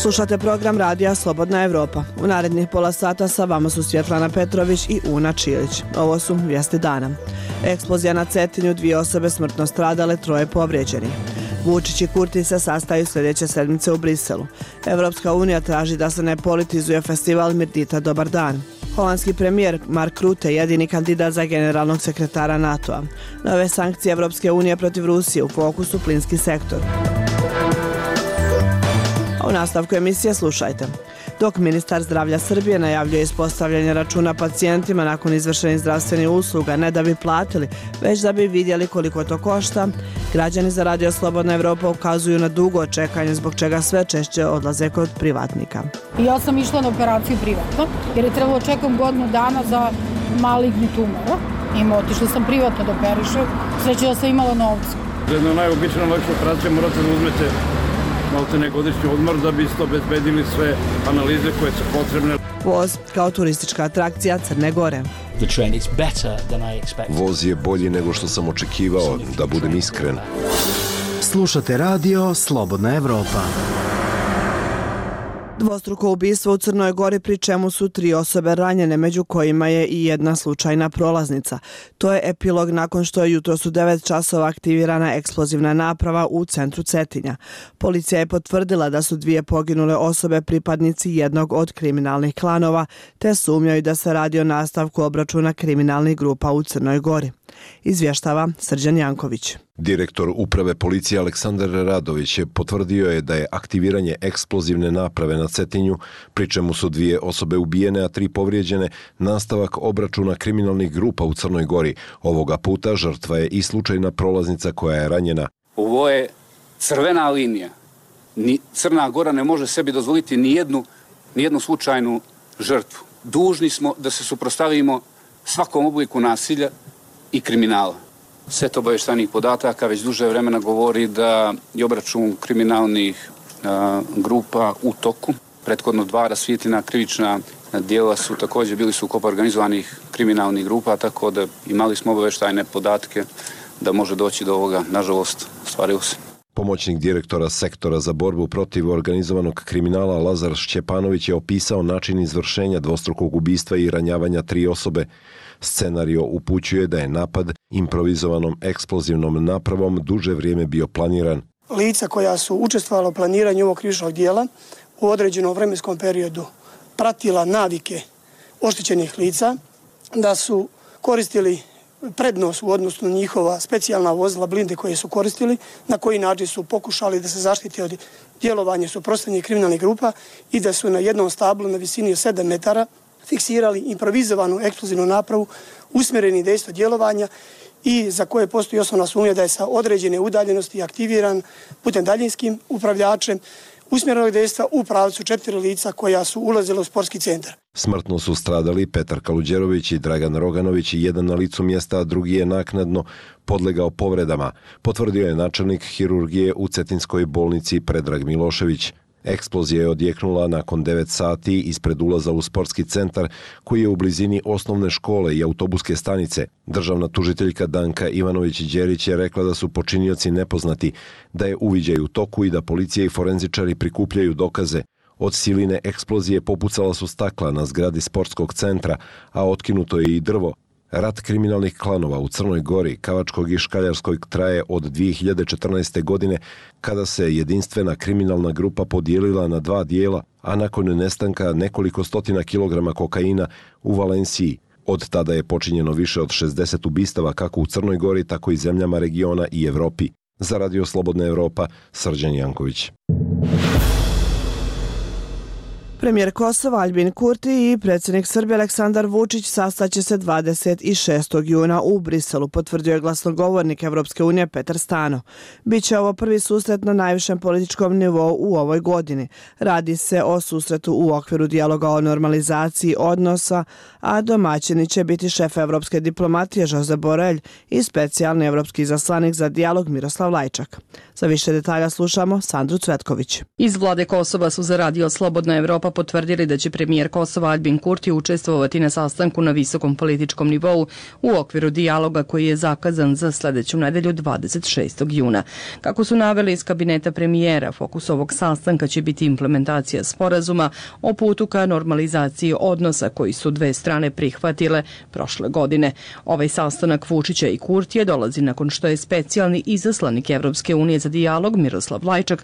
Slušate program Radija Slobodna Evropa. U narednih pola sata sa vama su Svjetlana Petrović i Una Čilić. Ovo su vijesti dana. Eksplozija na Cetinju, 2 osobe smrtno stradale, 3 povrijeđenih. Vučić i Kurti se sastaju sljedeće sedmice u Briselu. Evropska unija traži da se ne politizuje festival Mirdita Dobar dan. Holandski premijer Mark Rutte, jedini kandidat za generalnog sekretara NATO-a. Nove sankcije Evropske unije protiv Rusije, u fokusu plinski sektor. A u nastavku emisije slušajte. Dok ministar zdravlja Srbije najavljuje ispostavljanje računa pacijentima nakon izvršenih zdravstvenih usluga, ne da bi platili, već da bi vidjeli koliko to košta, građani za Radio Slobodna Evropa ukazuju na dugo čekanje, zbog čega sve češće odlaze kod privatnika. Ja sam išla na operaciju privatno, jer je trebalo čekam godinu dana za maligni tumor. Otišla sam privatno da operišem, sreće da sam imala novca. Jedna najobična lakša operacija morate da uzmete maltene godišnji odmor da biste obezbedili sve analize koje su potrebne. Voz kao turistička atrakcija Crne Gore. Voz je bolji nego što sam očekivao, da budem iskren. Slušate Radio Slobodna Evropa. Dvostruko ubistvo u Crnoj Gori, pri čemu su 3 osobe ranjene, među kojima je i jedna slučajna prolaznica. To je epilog nakon što je jutros u 9 časova aktivirana eksplozivna naprava u centru Cetinja. Policija je potvrdila da su 2 poginule osobe pripadnici jednog od kriminalnih klanova, te sumnjaju da se radi o nastavku obračuna kriminalnih grupa u Crnoj Gori. Izvještava Srđan Janković. Direktor uprave policije Aleksandar Radović potvrdio je da je aktiviranje eksplozivne naprave na Cetinju, pri čemu su 2 osobe ubijene, a 3 povrijeđene, nastavak obračuna kriminalnih grupa u Crnoj Gori. Ovoga puta žrtva je i slučajna prolaznica koja je ranjena. Ovo je crvena linija. Crna Gora ne može sebi dozvoliti ni jednu slučajnu žrtvu. Dužni smo da se suprotstavimo svakom obliku nasilja i kriminala. Set obavještajnih podataka već duže vremena govori da je obračun kriminalnih grupa u toku. Prethodno 2 rasvijetljena krivična djela su također bili sukob organizovanih kriminalnih grupa, tako da imali smo obavještajne podatke da može doći do ovoga. Nažalost, stvarilo se. Pomoćnik direktora sektora za borbu protiv organizovanog kriminala Lazar Šćepanović je opisao način izvršenja dvostrukog ubistva i ranjavanja 3 osobe. Scenario upućuje da je napad improvizovanom eksplozivnom napravom duže vrijeme bio planiran. Lica koja su učestvovala u planiranju ovog krivičnog dijela u određenom vremenskom periodu pratila navike oštećenih lica, da su koristili prednost u odnosu na njihova specijalna vozila blinde koje su koristili, na koji način su pokušali da se zaštite od djelovanja suprotstavljenih kriminalnih grupa i da su na jednom stablu na visini od 7 metara fiksirali improvizovanu eksplozivnu napravu, usmjereni dejstvo djelovanja i za koje postoji osnovna sumnja da je sa određene udaljenosti aktiviran putem daljinskim upravljačem usmjerenog dejstva u pravcu 4 lica koja su ulazila u sportski centar. Smrtno su stradali Petar Kaluđerović i Dragan Roganović, jedan na licu mjesta, a drugi je naknadno podlegao povredama, potvrdio je načelnik hirurgije u Cetinskoj bolnici Predrag Milošević. Eksplozija je odjeknula nakon 9 sati ispred ulaza u sportski centar koji je u blizini osnovne škole i autobuske stanice. Državna tužiteljka Danka Ivanović-Đerić je rekla da su počinioci nepoznati, da je uviđaj u toku i da policija i forenzičari prikupljaju dokaze. Od siline eksplozije popucala su stakla na zgradi sportskog centra, a otkinuto je i drvo. Rat kriminalnih klanova u Crnoj Gori, Kavačkog i Škaljarskog traje od 2014. godine, kada se jedinstvena kriminalna grupa podijelila na 2 dijela, a nakon nestanka nekoliko stotina kilograma kokaina u Valenciji. Od tada je počinjeno više od 60 ubistava kako u Crnoj Gori, tako i zemljama regiona i Evropi. Za Radio Slobodna Evropa, Srđan Janković. Premijer Kosova Aljbin Kurti i predsjednik Srbije Aleksandar Vučić sastaće se 26. juna u Briselu, potvrdio je glasnogovornik Evropske unije Petar Stano. Biće ovo prvi susret na najvišem političkom nivou u ovoj godini. Radi se o susretu u okviru dijaloga o normalizaciji odnosa, a domaćini će biti šef evropske diplomatije Josep Borrell i specijalni evropski izaslanik za dijalog Miroslav Lajčak. Za više detalja slušamo Sandru Cvetković. Iz vlade Kosova su za Radio Slobodna Evropa Evropa potvrdili da će premijer Kosova Aljbin Kurti učestvovati na sastanku na visokom političkom nivou u okviru dijaloga koji je zakazan za sledeću nedelju 26. juna. Kako su naveli iz kabineta premijera, fokus ovog sastanka će biti implementacija sporazuma o putu ka normalizaciji odnosa koji su dve strane prihvatile prošle godine. Ovaj sastanak Vučića i Kurtija dolazi nakon što je specijalni izaslanik Evropske unije za dijalog Miroslav Lajčak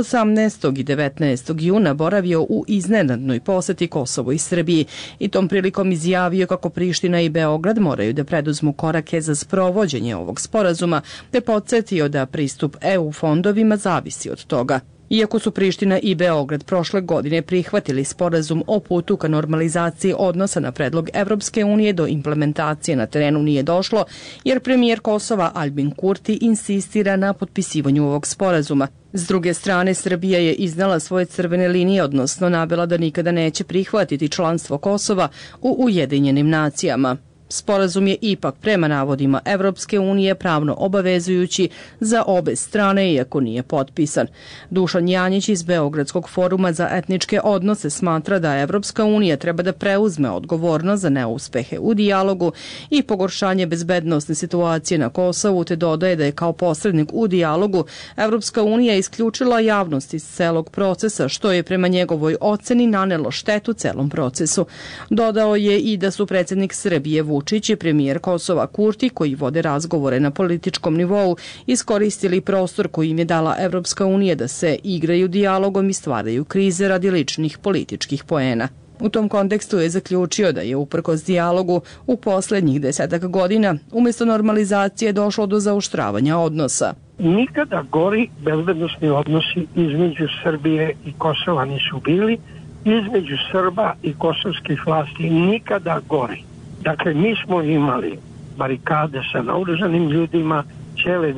18. i 19. juna boravio u iznenadnoj poseti Kosovo i Srbiji i tom prilikom izjavio kako Priština i Beograd moraju da preduzmu korake za sprovođenje ovog sporazuma, te podsjetio da pristup EU fondovima zavisi od toga. Iako su Priština i Beograd prošle godine prihvatili sporazum o putu ka normalizaciji odnosa na predlog Evropske unije, do implementacije na terenu nije došlo, jer premijer Kosova Aljbin Kurti insistira na potpisivanju ovog sporazuma. S druge strane, Srbija je iznala svoje crvene linije, odnosno navela da nikada neće prihvatiti članstvo Kosova u Ujedinjenim nacijama. Sporazum je ipak prema navodima Evropske unije pravno obavezujući za obe strane, iako nije potpisan. Dušan Janjić iz Beogradskog foruma za etničke odnose smatra da Evropska unija treba da preuzme odgovornost za neuspehe u dijalogu i pogoršanje bezbednosne situacije na Kosovu, te dodaje da je kao posrednik u dijalogu Evropska unija isključila javnost iz celog procesa, što je prema njegovoj oceni nanelo štetu celom procesu. Dodao je i da su predsjednik Srbije Vučić i premijer Kosova Kurti, koji vode razgovore na političkom nivou, iskoristili prostor koji im je dala Evropska unija da se igraju dijalogom i stvaraju krize radi ličnih političkih poena. U tom kontekstu je zaključio da je uprkos dijalogu u poslednjih 10 godina umjesto normalizacije došlo do zaoštravanja odnosa. Nikada gori bezbednosni odnosi između Srbije i Kosova nisu bili, između Srba i kosovskih vlasti nikada gori. Dakle, mi smo imali barikade sa naoružanim ljudima cijele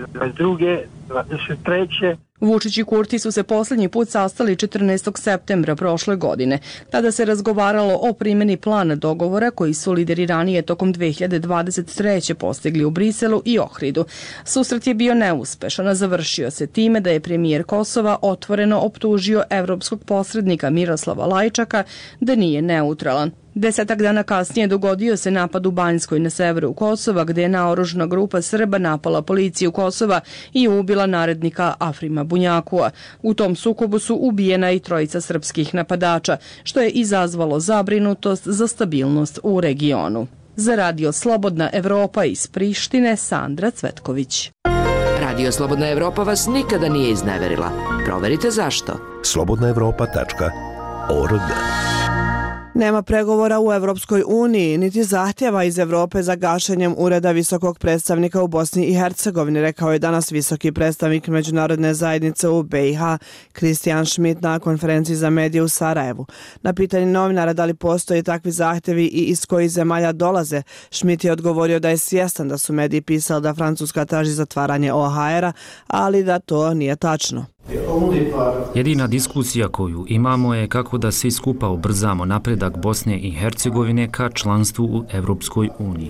2022. 23. Vučić i Kurti su se posljednji put sastali 14. septembra prošle godine. Tada se razgovaralo o primjeni plana dogovora koji su lideri ranije tokom 2023. postigli u Briselu i Ohridu. Susret je bio neuspešan, a završio se time da je premijer Kosova otvoreno optužio evropskog posrednika Miroslava Lajčaka da nije neutralan. 10 dana kasnije dogodio se napad u Banjskoj na severu Kosova, gde je naoružana grupa Srba napala policiju Kosova i ubila narednika Afrima Bunjakua. U tom sukobu su ubijena i 3 srpskih napadača, što je izazvalo zabrinutost za stabilnost u regionu. Za Radio Slobodna Evropa iz Prištine, Sandra Cvetković. Radio Slobodna Evropa vas nikada nije izneverila. Proverite zašto. slobodnaevropa.org. Nema pregovora u Evropskoj uniji, niti zahtjeva iz Evrope za gašenjem Ureda visokog predstavnika u Bosni i Hercegovini, rekao je danas visoki predstavnik međunarodne zajednice u BiH, Kristijan Šmit, na konferenciji za medije u Sarajevu. Na pitanje novinara da li postoje takvi zahtjevi i iz kojih zemalja dolaze, Šmit je odgovorio da je svjestan da su mediji pisali da Francuska traži zatvaranje OHR-a, ali da to nije tačno. Jedina diskusija koju imamo je kako da svi skupa ubrzamo napredak Bosne i Hercegovine ka članstvu u Evropskoj uniji.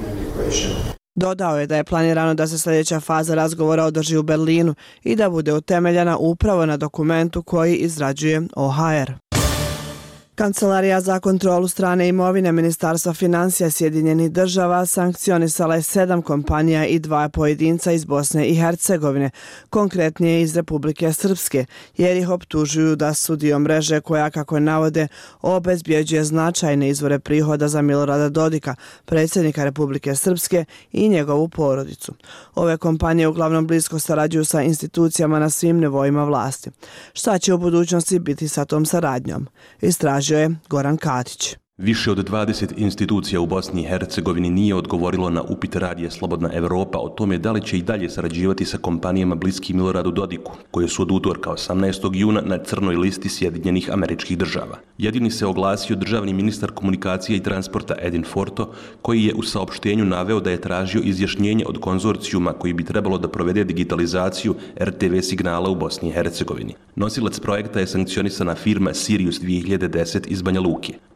Dodao je da je planirano da se sljedeća faza razgovora održi u Berlinu i da bude utemeljena upravo na dokumentu koji izrađuje OHR. Kancelarija za kontrolu strane imovine Ministarstva financija Sjedinjenih država sankcionisala je 7 kompanija i 2 pojedinca iz Bosne i Hercegovine, konkretnije iz Republike Srpske, jer ih optužuju da su dio mreže koja, kako navode, obezbjeđuje značajne izvore prihoda za Milorada Dodika, predsjednika Republike Srpske i njegovu porodicu. Ove kompanije uglavnom blisko sarađuju sa institucijama na svim nivoima vlasti. Šta će u budućnosti biti sa tom saradnjom? Istražio je Goran Katić. Više od 20 institucija u Bosni i Hercegovini nije odgovorilo na upit Radija Slobodna Evropa o tome da li će i dalje sarađivati sa kompanijama bliski Miloradu Dodiku, koje su od utorka 18. juna na crnoj listi Sjedinjenih Američkih Država. Jedini se oglasio državni ministar komunikacije i transporta Edin Forto, koji je u saopštenju naveo da je tražio izjašnjenje od konzorcijuma koji bi trebalo da provede digitalizaciju RTV signala u Bosni i Hercegovini. Nosilac projekta je sankcionisana firma Sirius 2010 iz Banja Luke. Forto je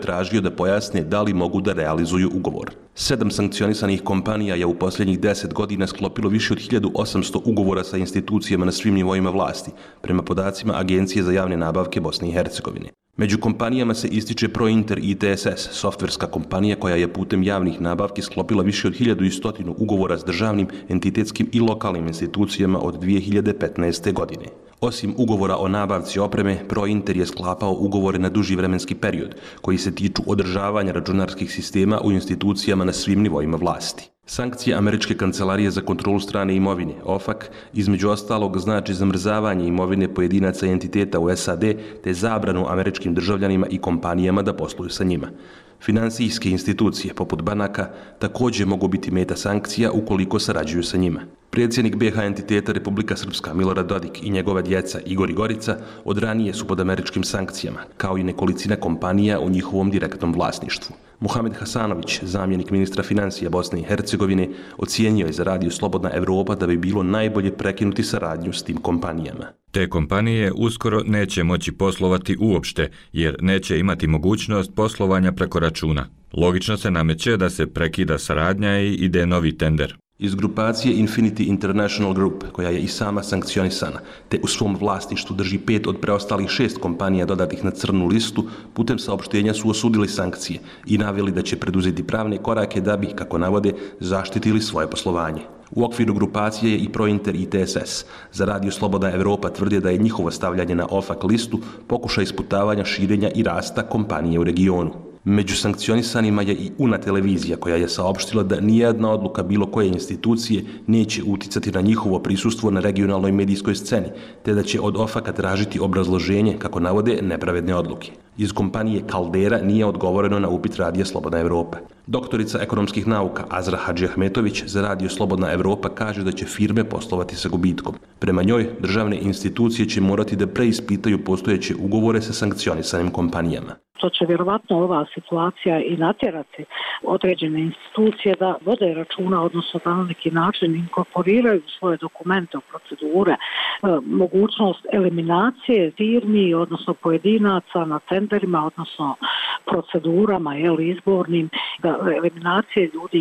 tražio da pojasne da li mogu da realizuju ugovor. 7 sankcionisanih kompanija je u posljednjih 10 godina sklopilo više od 1800 ugovora sa institucijama na svim nivoima vlasti, prema podacima Agencije za javne nabavke Bosne i Hercegovine. Među kompanijama se ističe ProInter ITSS, softverska kompanija koja je putem javnih nabavki sklopila više od 1100 ugovora s državnim, entitetskim i lokalnim institucijama od 2015. godine. Osim ugovora o nabavci opreme, ProInter je sklapao ugovore na duži vremenski period, koji se tiču održavanja računarskih sistema u institucijama na svim nivoima vlasti. Sankcije Američke kancelarije za kontrolu strane imovine, OFAC, između ostalog znači zamrzavanje imovine pojedinaca i entiteta u SAD te zabranu američkim državljanima i kompanijama da posluju sa njima. Finansijske institucije, poput banaka, također mogu biti meta sankcija ukoliko sarađuju sa njima. Predsjednik BiH entiteta Republika Srpska Milorad Dodik i njegova djeca Igor i Gorica od ranije su pod američkim sankcijama, kao i nekolicina kompanija u njihovom direktnom vlasništvu. Muhamed Hasanović, zamjenik ministra financija Bosne i Hercegovine, ocijenio je za Radio Slobodna Evropa da bi bilo najbolje prekinuti saradnju s tim kompanijama. Te kompanije uskoro neće moći poslovati uopšte, jer neće imati mogućnost poslovanja preko računa. Logično se nameće da se prekida saradnja i ide novi tender. Iz grupacije Infinity International Group, koja je i sama sankcionisana, te u svom vlasništvu drži 5 od preostalih 6 kompanija dodatih na crnu listu, putem saopštenja su osudili sankcije i naveli da će preduzeti pravne korake da bi, kako navode, zaštitili svoje poslovanje. U okviru grupacije je i ProInter ITSS. Za Radio Slobodna Evropa tvrde da je njihovo stavljanje na OFAC listu pokušaj isputavanja širenja i rasta kompanije u regionu. Među sankcionisanima je i UNA televizija koja je saopštila da nijedna odluka bilo koje institucije neće uticati na njihovo prisustvo na regionalnoj medijskoj sceni, te da će od OFAC-a tražiti obrazloženje, kako navode, nepravedne odluke. Iz kompanije Caldera nije odgovoreno na upit Radija Slobodna Evropa. Doktorica ekonomskih nauka Azra Hadžiahmetović za Radio Slobodna Evropa kaže da će firme poslovati sa gubitkom. Prema njoj, državne institucije će morati da preispitaju postojeće ugovore sa sankcionisanim kompanijama. To će vjerovatno ova situacija i natjerati određene institucije da vode računa, odnosno da na neki način inkorporiraju svoje dokumente, procedure, mogućnost eliminacije firmi, odnosno pojedinaca na tenderima, odnosno procedurama izbornim, eliminacije ljudi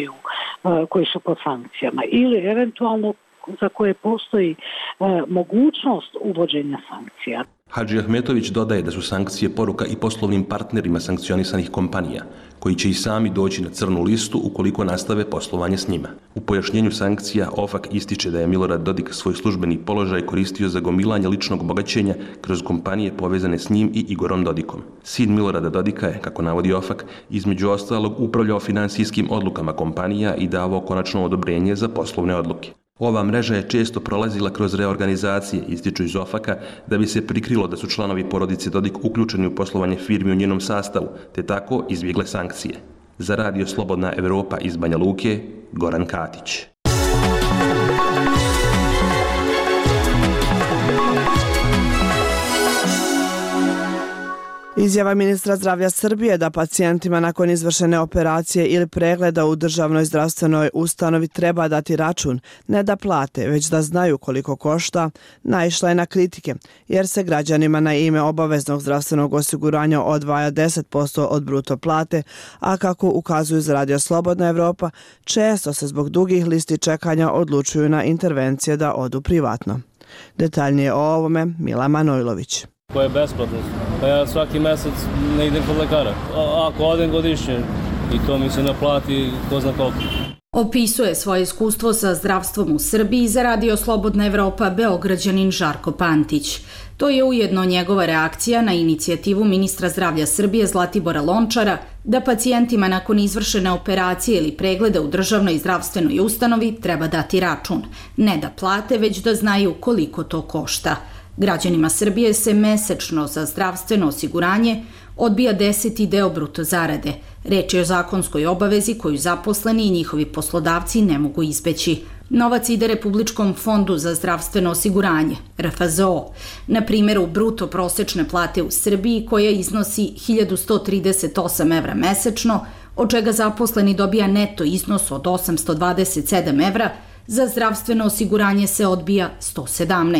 koji su pod sankcijama ili eventualno za koje postoji mogućnost uvođenja sankcija. Hadžiahmetović dodaje da su sankcije poruka i poslovnim partnerima sankcionisanih kompanija, koji će i sami doći na crnu listu ukoliko nastave poslovanje s njima. U pojašnjenju sankcija OFAC ističe da je Milorad Dodik svoj službeni položaj koristio za gomilanje ličnog bogaćenja kroz kompanije povezane s njim i Igorom Dodikom. Sin Milorada Dodika je, kako navodi OFAC, između ostalog upravljao finansijskim odlukama kompanija i davao konačno odobrenje za poslovne odluke. Ova mreža je često prolazila kroz reorganizacije, ističu iz OFAC-a, da bi se prikrilo da su članovi porodice Dodik uključeni u poslovanje firmi u njenom sastavu, te tako izbjegle sankcije. Za Radio Slobodna Evropa iz Banja Luke, Goran Katić. Izjava ministra zdravlja Srbije da pacijentima nakon izvršene operacije ili pregleda u državnoj zdravstvenoj ustanovi treba dati račun, ne da plate, već da znaju koliko košta, naišla je na kritike, jer se građanima na ime obaveznog zdravstvenog osiguranja odvaja 10% od bruto plate, a kako ukazuju za Radio Slobodna Evropa, često se zbog dugih listi čekanja odlučuju na intervencije da odu privatno. Detaljnije o ovome Mila Manojlović. Koje je besplatno. Pa ja svaki mjesec ne idem kod lekara. Ako odem godišnje i to mi se naplati ko zna koliko. Opisuje svoje iskustvo sa zdravstvom u Srbiji za Radio Slobodna Evropa Beograđanin Žarko Pantić. To je ujedno njegova reakcija na inicijativu ministra zdravlja Srbije Zlatibora Lončara da pacijentima nakon izvršene operacije ili pregleda u državnoj zdravstvenoj ustanovi treba dati račun. Ne da plate, već da znaju koliko to košta. Građanima Srbije se mesečno za zdravstveno osiguranje odbija 10. deo bruto zarade. Reč je o zakonskoj obavezi koju zaposleni i njihovi poslodavci ne mogu izbeći. Novac ide Republičkom fondu za zdravstveno osiguranje, RFZO, na primjeru bruto prosečne plate u Srbiji koja iznosi 1138 evra mesečno, od čega zaposleni dobija neto iznos od 827 evra, za zdravstveno osiguranje se odbija 117.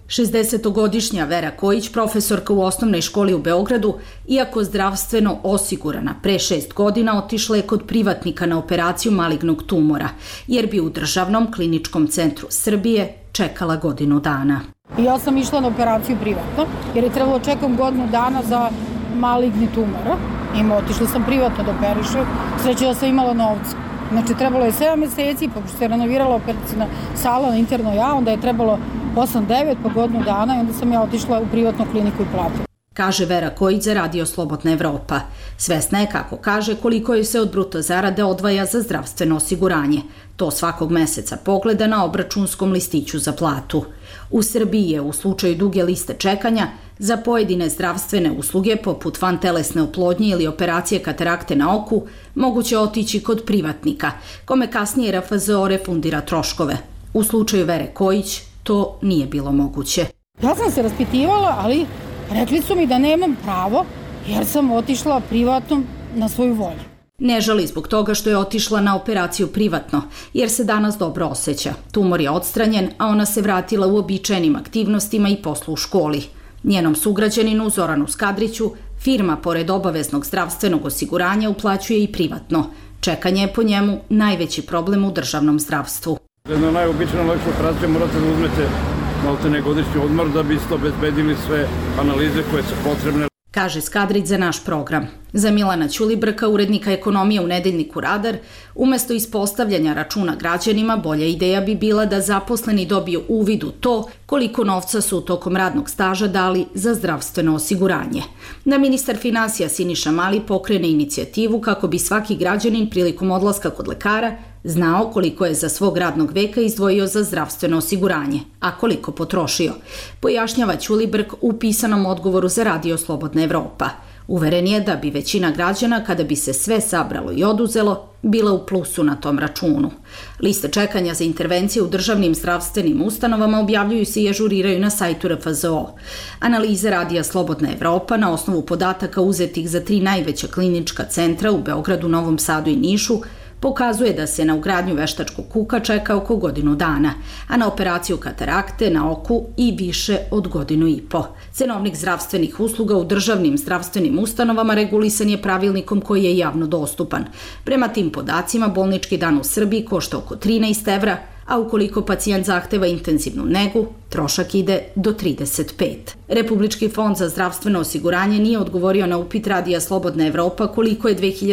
60-godišnja Vera Kojić, profesorka u osnovnoj školi u Beogradu, iako zdravstveno osigurana, pre 6 godina otišla je kod privatnika na operaciju malignog tumora, jer bi u Državnom kliničkom centru Srbije čekala godinu dana. Ja sam išla na operaciju privatno, jer je trebalo čekam godinu dana za maligni tumor. Otišla sam privatno da operišem, sreće da sam imala novca. Znači, trebalo je 7 meseci, pa se renovirala operacijna sala na interno ja, onda je trebalo 8-9, pa godinu dana i onda sam ja otišla u privatnu kliniku i platila. Kaže Vera Kojić za Radio Slobodna Evropa. Svesna je, kako kaže, koliko joj se od bruto zarade odvaja za zdravstveno osiguranje. To svakog meseca pogleda na obračunskom listiću za platu. U Srbiji je u slučaju duge liste čekanja za pojedine zdravstvene usluge poput vantelesne oplodnje ili operacije katarakte na oku moguće otići kod privatnika, kome kasnije RFZO refundira troškove. U slučaju Vere Kojić to nije bilo moguće. Ja sam se raspitivala, ali rekli su mi da nemam pravo jer sam otišla privatno na svoju volju. Ne žali zbog toga što je otišla na operaciju privatno, jer se danas dobro osjeća. Tumor je odstranjen, a ona se vratila u običajnim aktivnostima i poslu u školi. Njenom sugrađaninu Zoranu Skadriću firma pored obaveznog zdravstvenog osiguranja uplaćuje i privatno. Čekanje je po njemu najveći problem u državnom zdravstvu. Na najobičniju lakšu operaciju morate da uzmete maltene godišnji odmor da biste obezbedili sve analize koje su potrebne. Kaže Skadrić za naš program. Za Milana Ćulibrka, urednika ekonomije u nedeljniku Radar, umesto ispostavljanja računa građanima, bolja ideja bi bila da zaposleni dobiju uvid u to koliko novca su tokom radnog staža dali za zdravstveno osiguranje. Da ministar finansija Siniša Mali pokrene inicijativu kako bi svaki građanin prilikom odlaska kod lekara znao koliko je za svog radnog veka izdvojio za zdravstveno osiguranje, a koliko potrošio, pojašnjava Ćulibrk u pisanom odgovoru za Radio Slobodna Evropa. Uveren je da bi većina građana, kada bi se sve sabralo i oduzelo, bila u plusu na tom računu. Liste čekanja za intervencije u državnim zdravstvenim ustanovama objavljuju se i ažuriraju na sajtu RFZO. Analize Radija Slobodna Evropa na osnovu podataka uzetih za 3 najveća klinička centra u Beogradu, Novom Sadu i Nišu pokazuje da se na ugradnju veštačkog kuka čeka oko godinu dana, a na operaciju katarakte na oku i više od godinu i po. Cenovnik zdravstvenih usluga u državnim zdravstvenim ustanovama regulisan je pravilnikom koji je javno dostupan. Prema tim podacima, bolnički dan u Srbiji košta oko 13 evra, a ukoliko pacijent zahteva intenzivnu negu, trošak ide do 35. Republički fond za zdravstveno osiguranje nije odgovorio na upit Radija Slobodna Evropa koliko je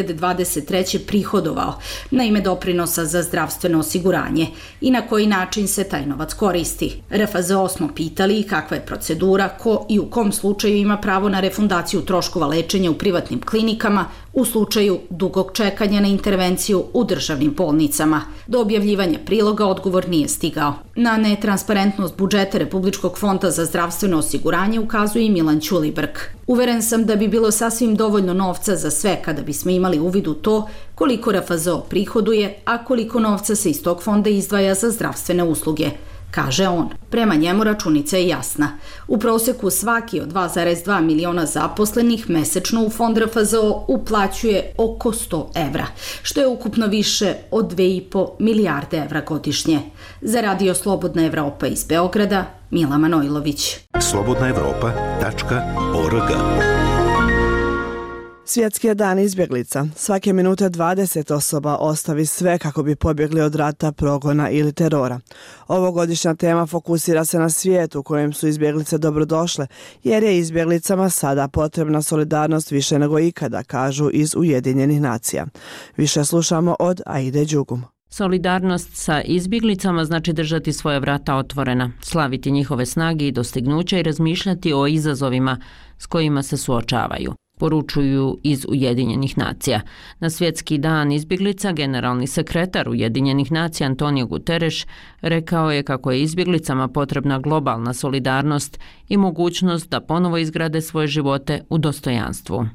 2023. prihodovao na ime doprinosa za zdravstveno osiguranje i na koji način se taj novac koristi. RFZO smo pitali kakva je procedura, ko i u kom slučaju ima pravo na refundaciju troškova lečenja u privatnim klinikama u slučaju dugog čekanja na intervenciju u državnim bolnicama. Do objavljivanja priloga odgovor nije stigao. Na netransparentnost budžeta Republičkog fonda za zdravstveno osiguranje ukazuje i Milan Ćulibrk. Uveren sam da bi bilo sasvim dovoljno novca za sve kada bismo imali uvid u to koliko RFZO prihoduje, a koliko novca se iz tog fonda izdvaja za zdravstvene usluge, kaže on. Prema njemu računica je jasna. U proseku svaki od 2,2 miliona zaposlenih mesečno u fond RFZO uplaćuje oko 100 evra, što je ukupno više od 2,5 milijarde evra godišnje. Za Radio Slobodna Evropa iz Beograda, Mila Manojlović. slobodnaevropa.org. Svjetski je dan izbjeglica. Svake minute 20 osoba ostavi sve kako bi pobjegli od rata, progona ili terora. Ovogodišnja tema fokusira se na svijet u kojem su izbjeglice dobrodošle, jer je izbjeglicama sada potrebna solidarnost više nego ikada, kažu iz Ujedinjenih nacija. Više slušamo od Aide Đugum. Solidarnost sa izbjeglicama znači držati svoja vrata otvorena, slaviti njihove snage i dostignuća i razmišljati o izazovima s kojima se suočavaju, poručuju iz Ujedinjenih nacija. Na Svjetski dan izbjeglica generalni sekretar Ujedinjenih nacija Antonio Guterres rekao je kako je izbjeglicama potrebna globalna solidarnost i mogućnost da ponovo izgrade svoje živote u dostojanstvu.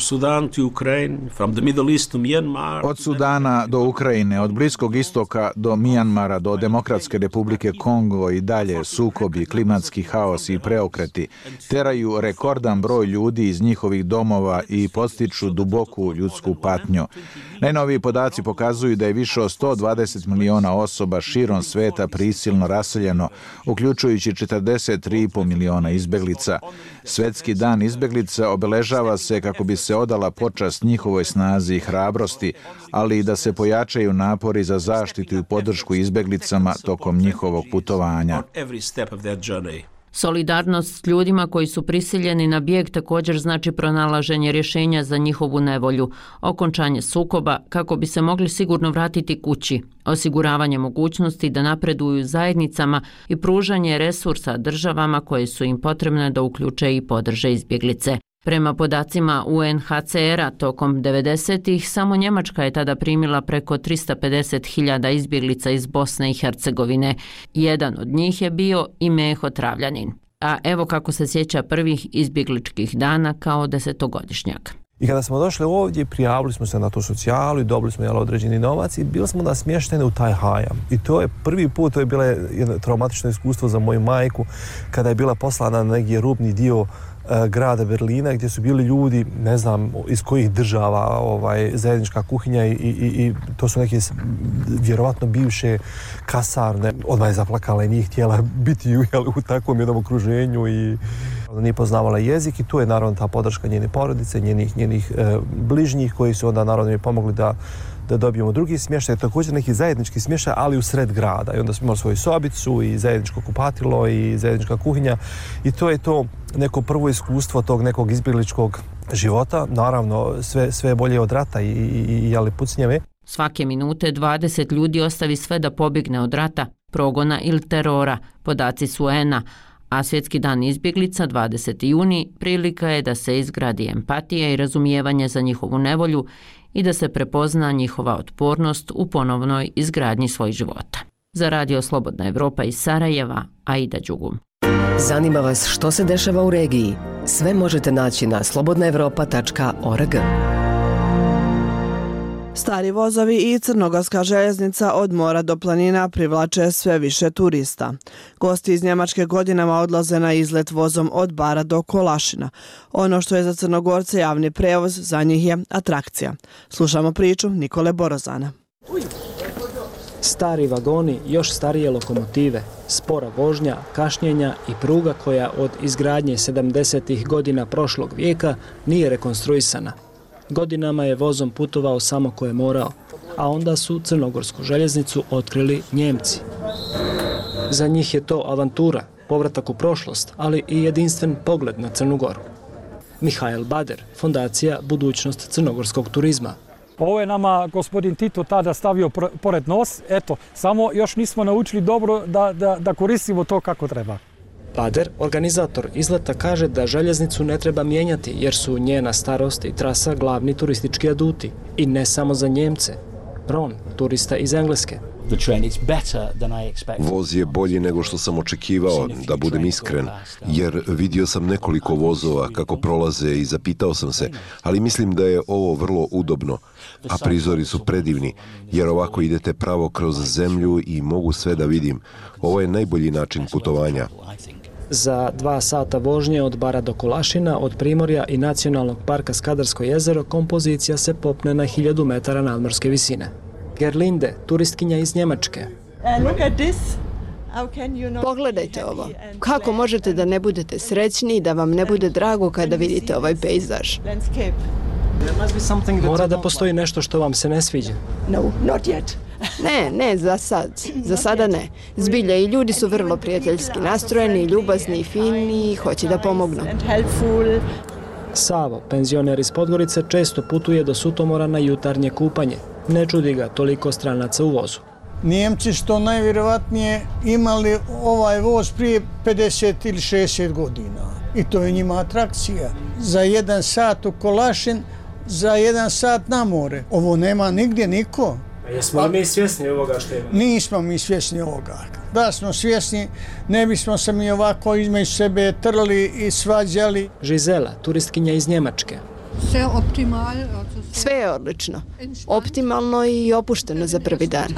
Od Sudana do Ukrajine, od Bliskog istoka do Mijanmara, do Demokratske republike Kongo i dalje sukobi, klimatski haos i preokreti teraju rekordan broj ljudi iz njihovih domova i podstiču duboku ljudsku patnju. Najnoviji podaci pokazuju da je više od 120 miliona osoba širom sveta prisilno raseljeno, uključujući 43,5 miliona izbeglica. Svetski dan izbeglica obeležava se kako bi se odala počast njihovoj snazi i hrabrosti, ali i da se pojačaju napori za zaštitu i podršku izbeglicama tokom njihovog putovanja. Solidarnost s ljudima koji su prisiljeni na bijeg također znači pronalaženje rješenja za njihovu nevolju, okončanje sukoba kako bi se mogli sigurno vratiti kući, osiguravanje mogućnosti da napreduju zajednicama i pružanje resursa državama koje su im potrebne da uključe i podrže izbjeglice. Prema podacima UNHCR-a tokom 90-ih, samo Njemačka je tada primila preko 350.000 izbjeglica iz Bosne i Hercegovine. Jedan od njih je bio i Meho Travljanin. A evo kako se sjeća prvih izbjegličkih dana kao 10-godišnjak. I kada smo došli ovdje, prijavili smo se na tu socijalu i dobili smo određeni novac i bili smo smješteni u taj hajam. I to je prvi put, to je bilo jedno traumatično iskustvo za moju majku, kada je bila poslana na neki rubni dio grada Berlina, gdje su bili ljudi, ne znam iz kojih država, zajednička kuhinja i to su neke vjerovatno bivše kasarne. Odmah je zaplakala i nije htjela biti u takvom jednom okruženju i nije poznavala jezik i tu je naravno ta podrška njene porodice, njenih bližnjih koji su onda naravno mi pomogli da dobijemo drugi smještaj, također neki zajednički smještaj, ali u sred grada. I onda smo imali svoju sobicu i zajedničko kupatilo i zajednička kuhinja i to je to neko prvo iskustvo tog nekog izbjegličkog života. Naravno, sve bolje od rata i pucnjave. Svake minute 20 ljudi ostavi sve da pobjegne od rata, progona ili terora, podaci su UN-a, a Svjetski dan izbjeglica 20. juni prilika je da se izgradi empatija i razumijevanje za njihovu nevolju i da se prepozna njihova otpornost u ponovnoj izgradnji svojih života. Za Radio Slobodna Evropa iz Sarajeva, Aida Đugum. Zanima vas što se dešava u regiji? Sve možete naći na slobodnaevropa.org. Stari vozovi i crnogorska željeznica od mora do planina privlače sve više turista. Gosti iz Njemačke godinama odlaze na izlet vozom od Bara do Kolašina. Ono što je za Crnogorce javni prevoz, za njih je atrakcija. Slušamo priču Nikole Borozana. Stari vagoni, još starije lokomotive, spora vožnja, kašnjenja i pruga koja od izgradnje 70. godina prošlog vijeka nije rekonstruisana. Godinama je vozom putovao samo ko je morao, a onda su crnogorsku željeznicu otkrili Njemci. Za njih je to avantura, povratak u prošlost, ali i jedinstven pogled na Crnu Goru. Mihael Bader, Fondacija Budućnost crnogorskog turizma. Ovo je nama gospodin Tito tada stavio pored nos, eto, samo još nismo naučili dobro da koristimo to kako treba. Bader, organizator izleta, kaže da željeznicu ne treba mijenjati jer su njena starost i trasa glavni turistički aduti. I ne samo za Njemce. Ron, turista iz Engleske. Voz je bolji nego što sam očekivao, da budem iskren, jer vidio sam nekoliko vozova kako prolaze i zapitao sam se, ali mislim da je ovo vrlo udobno, a prizori su predivni, jer ovako idete pravo kroz zemlju i mogu sve da vidim. Ovo je najbolji način putovanja. Za 2 sata vožnje od Bara do Kolašina, od Primorja i Nacionalnog parka Skadarsko jezero, kompozicija se popne na 1000 metara nadmorske visine. Gerlinde, turistkinja iz Njemačke. Pogledajte ovo. Kako možete da ne budete srećni i da vam ne bude drago kada vidite ovaj pejzaž? Mora da postoji nešto što vam se ne sviđa. Ne, za sad. Za sada ne. Zbilja i ljudi su vrlo prijateljski nastrojeni, ljubazni i fini i hoće da pomognu. Savo, penzioner iz Podgorice, često putuje do Sutomora na jutarnje kupanje. Ne čudi ga toliko stranaca u vozu. Njemci što najvjerovatnije imali ovaj voz prije 50 ili 60 godina. I to je njima atrakcija. Za 1 sat u Kolašin, za 1 sat na more. Ovo nema nigdje niko. Jesmo li mi svjesni ovoga što imamo? Nismo mi svjesni ovoga. Da smo svjesni, ne bismo se mi ovako između sebe trli i svađali. Žizela, turistkinja iz Njemačke. Sve je odlično. Optimalno i opušteno za prvi dan.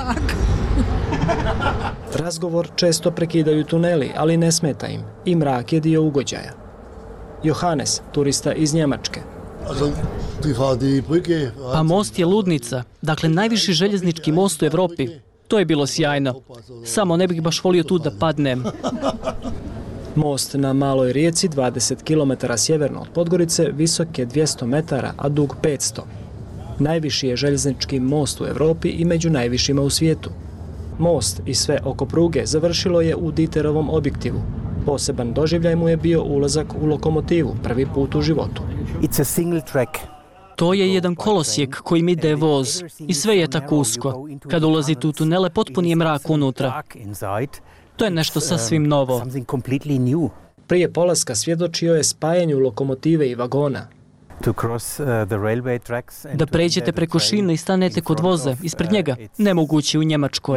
Razgovor često prekidaju tuneli, ali ne smeta im. I mrak je dio ugođaja. Johannes, turista iz Njemačke. Pa most je ludnica, dakle najviši željeznički most u Evropi. To je bilo sjajno. Samo ne bih baš volio tu da padnem. Most na maloj rijeci, 20 km sjeverno od Podgorice, visok je 200 metara, a dug 500. Najviši je željeznički most u Evropi i među najvišima u svijetu. Most i sve oko pruge završilo je u Dieterovom objektivu. Poseban doživljaj mu je bio ulazak u lokomotivu, prvi put u životu. To je jedan kolosijek kojim ide voz i sve je tako usko. Kad ulazite u tunele, potpuni je mrak unutra. To je nešto sasvim novo. Prije polaska svjedočio je spajanju lokomotive i vagona. Da pređete preko šine i stanete kod voza ispred njega, nemoguće u Njemačkoj.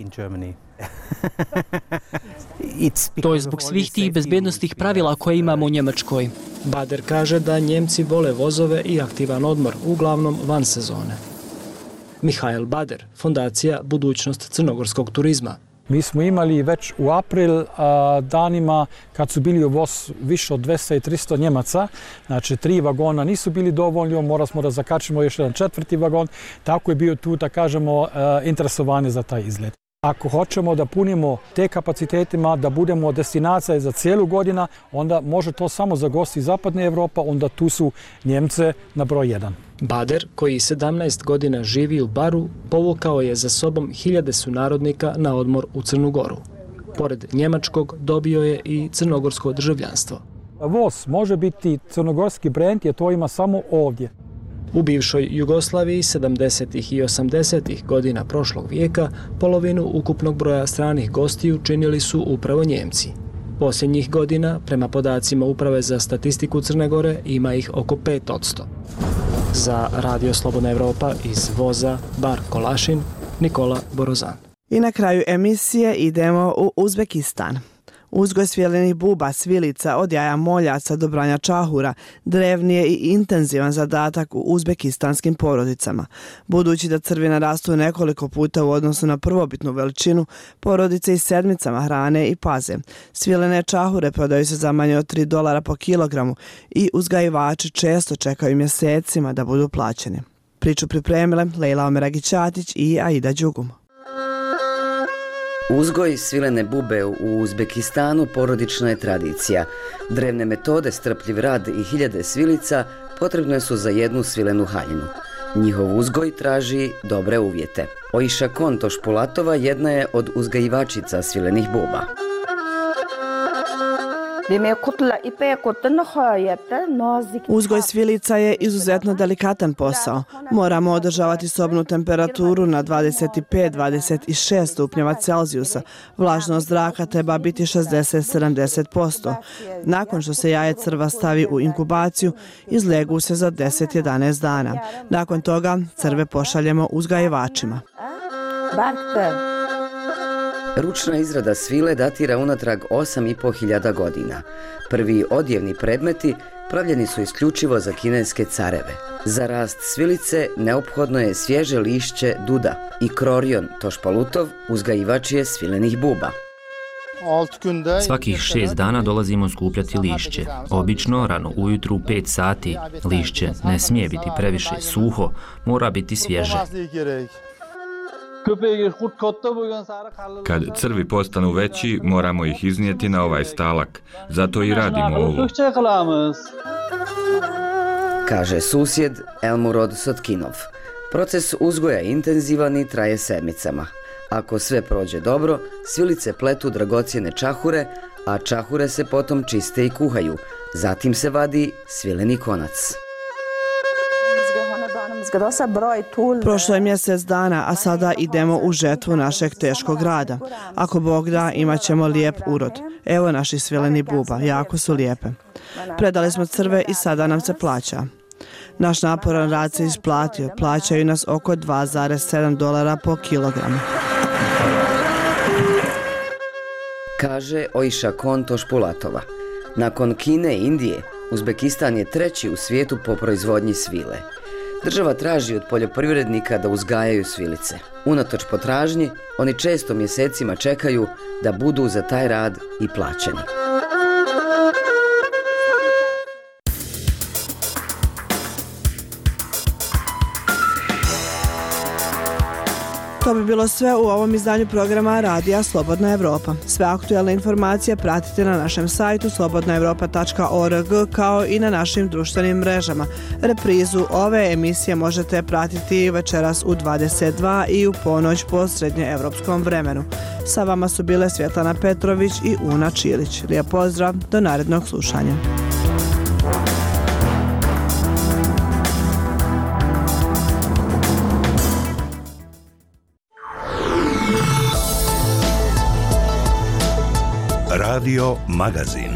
To je zbog svih tih bezbjednostnih pravila koje imamo u Njemačkoj. Bader kaže da Njemci vole vozove i aktivan odmor, uglavnom van sezone. Mihael Bader, Fondacija Budućnost crnogorskog turizma. Mi smo imali već u april danima kad su bili u voz više od 200 i 300 Njemaca, znači 3 vagona nisu bili dovoljno, morali smo da zakačimo još jedan 4. vagon, tako je bio tu, da kažemo, interesovanje za taj izlet. Ako hoćemo da punimo te kapacitetima, da budemo destinacija za cijelu godinu, onda može to samo za gosti Zapadne Evropa, onda tu su Njemce na broj 1. Bader, koji 17 godina živi u Baru, povukao je za sobom hiljade sunarodnika na odmor u Crnu Goru. Pored njemačkog dobio je i crnogorsko državljanstvo. Voz može biti crnogorski brend, jer to ima samo ovdje. U bivšoj Jugoslaviji 70. i 80. godina prošlog vijeka polovinu ukupnog broja stranih gostiju činili su upravo Njemci. Posljednjih godina, prema podacima Uprave za statistiku Crne Gore, ima ih oko 5%. Za Radio Slobodna Evropa iz voza Bar Kolašin, Nikola Borozan. I na kraju emisije idemo u Uzbekistan. Uzgoj svilenih buba, svilica, od jaja moljaca do branja čahura, drevni je i intenzivan zadatak u uzbekistanskim porodicama. Budući da crvina rastu nekoliko puta u odnosu na prvobitnu veličinu, porodice i sedmicama hrane i paze. Svilene čahure prodaju se za manje od $3 po kilogramu i uzgajivači često čekaju mjesecima da budu plaćeni. Priču pripremile Lejla Omeragićatić i Aida Đugum. Uzgoj svilene bube u Uzbekistanu porodična je tradicija. Drevne metode, strpljiv rad i hiljade svilica potrebne su za jednu svilenu haljinu. Njihov uzgoj traži dobre uvjete. Oiša Kontoš Pulatova jedna je od uzgajivačica svilenih buba. Uzgoj svilica je izuzetno delikatan posao. Moramo održavati sobnu temperaturu na 25-26 stupnjeva Celzijusa. Vlažnost zraka treba biti 60-70%. Nakon što se jaje crva stavi u inkubaciju, izlegu se za 10-11 dana. Nakon toga crve pošaljemo uzgajivačima. Ručna izrada svile datira unatrag 8.500 godina. Prvi odjevni predmeti pravljeni su isključivo za kineske careve. Za rast svilice neophodno je svježe lišće duda i Krorion Tošpalutov uzgajivač je svilenih buba. Svakih 6 dana dolazimo skupljati lišće. Obično rano ujutru u 5 sati. Lišće ne smije biti previše suho, mora biti svježe. Kad crvi postanu veći, moramo ih iznijeti na ovaj stalak. Zato i radimo ovo. Kaže susjed Elmurod Sotkinov. Proces uzgoja je intenzivan i traje sedmicama. Ako sve prođe dobro, svilice pletu dragocjene čahure, a čahure se potom čiste i kuhaju. Zatim se vadi svileni konac. Prošlo je mjesec dana, a sada idemo u žetvu našeg teškog rada. Ako Bog da, imat ćemo lijep urod. Evo naši svileni buba, jako su lijepe. Predali smo crve i sada nam se plaća. Naš naporan rad se isplatio, plaćaju nas oko $2,7 po kilogramu. Kaže Oiša Kontoš Pulatova. Nakon Kine i Indije, Uzbekistan je treći u svijetu po proizvodnji svile. Država traži od poljoprivrednika da uzgajaju svilice. Unatoč potražnji, oni često mjesecima čekaju da budu za taj rad i plaćeni. To bi bilo sve u ovom izdanju programa Radija Slobodna Evropa. Sve aktuelne informacije pratite na našem sajtu slobodnaevropa.org kao i na našim društvenim mrežama. Reprizu ove emisije možete pratiti večeras u 22 i u ponoć po srednjeevropskom vremenu. Sa vama su bile Svjetlana Petrović i Una Čilić. Lijep pozdrav, do narednog slušanja. Radio Magazin.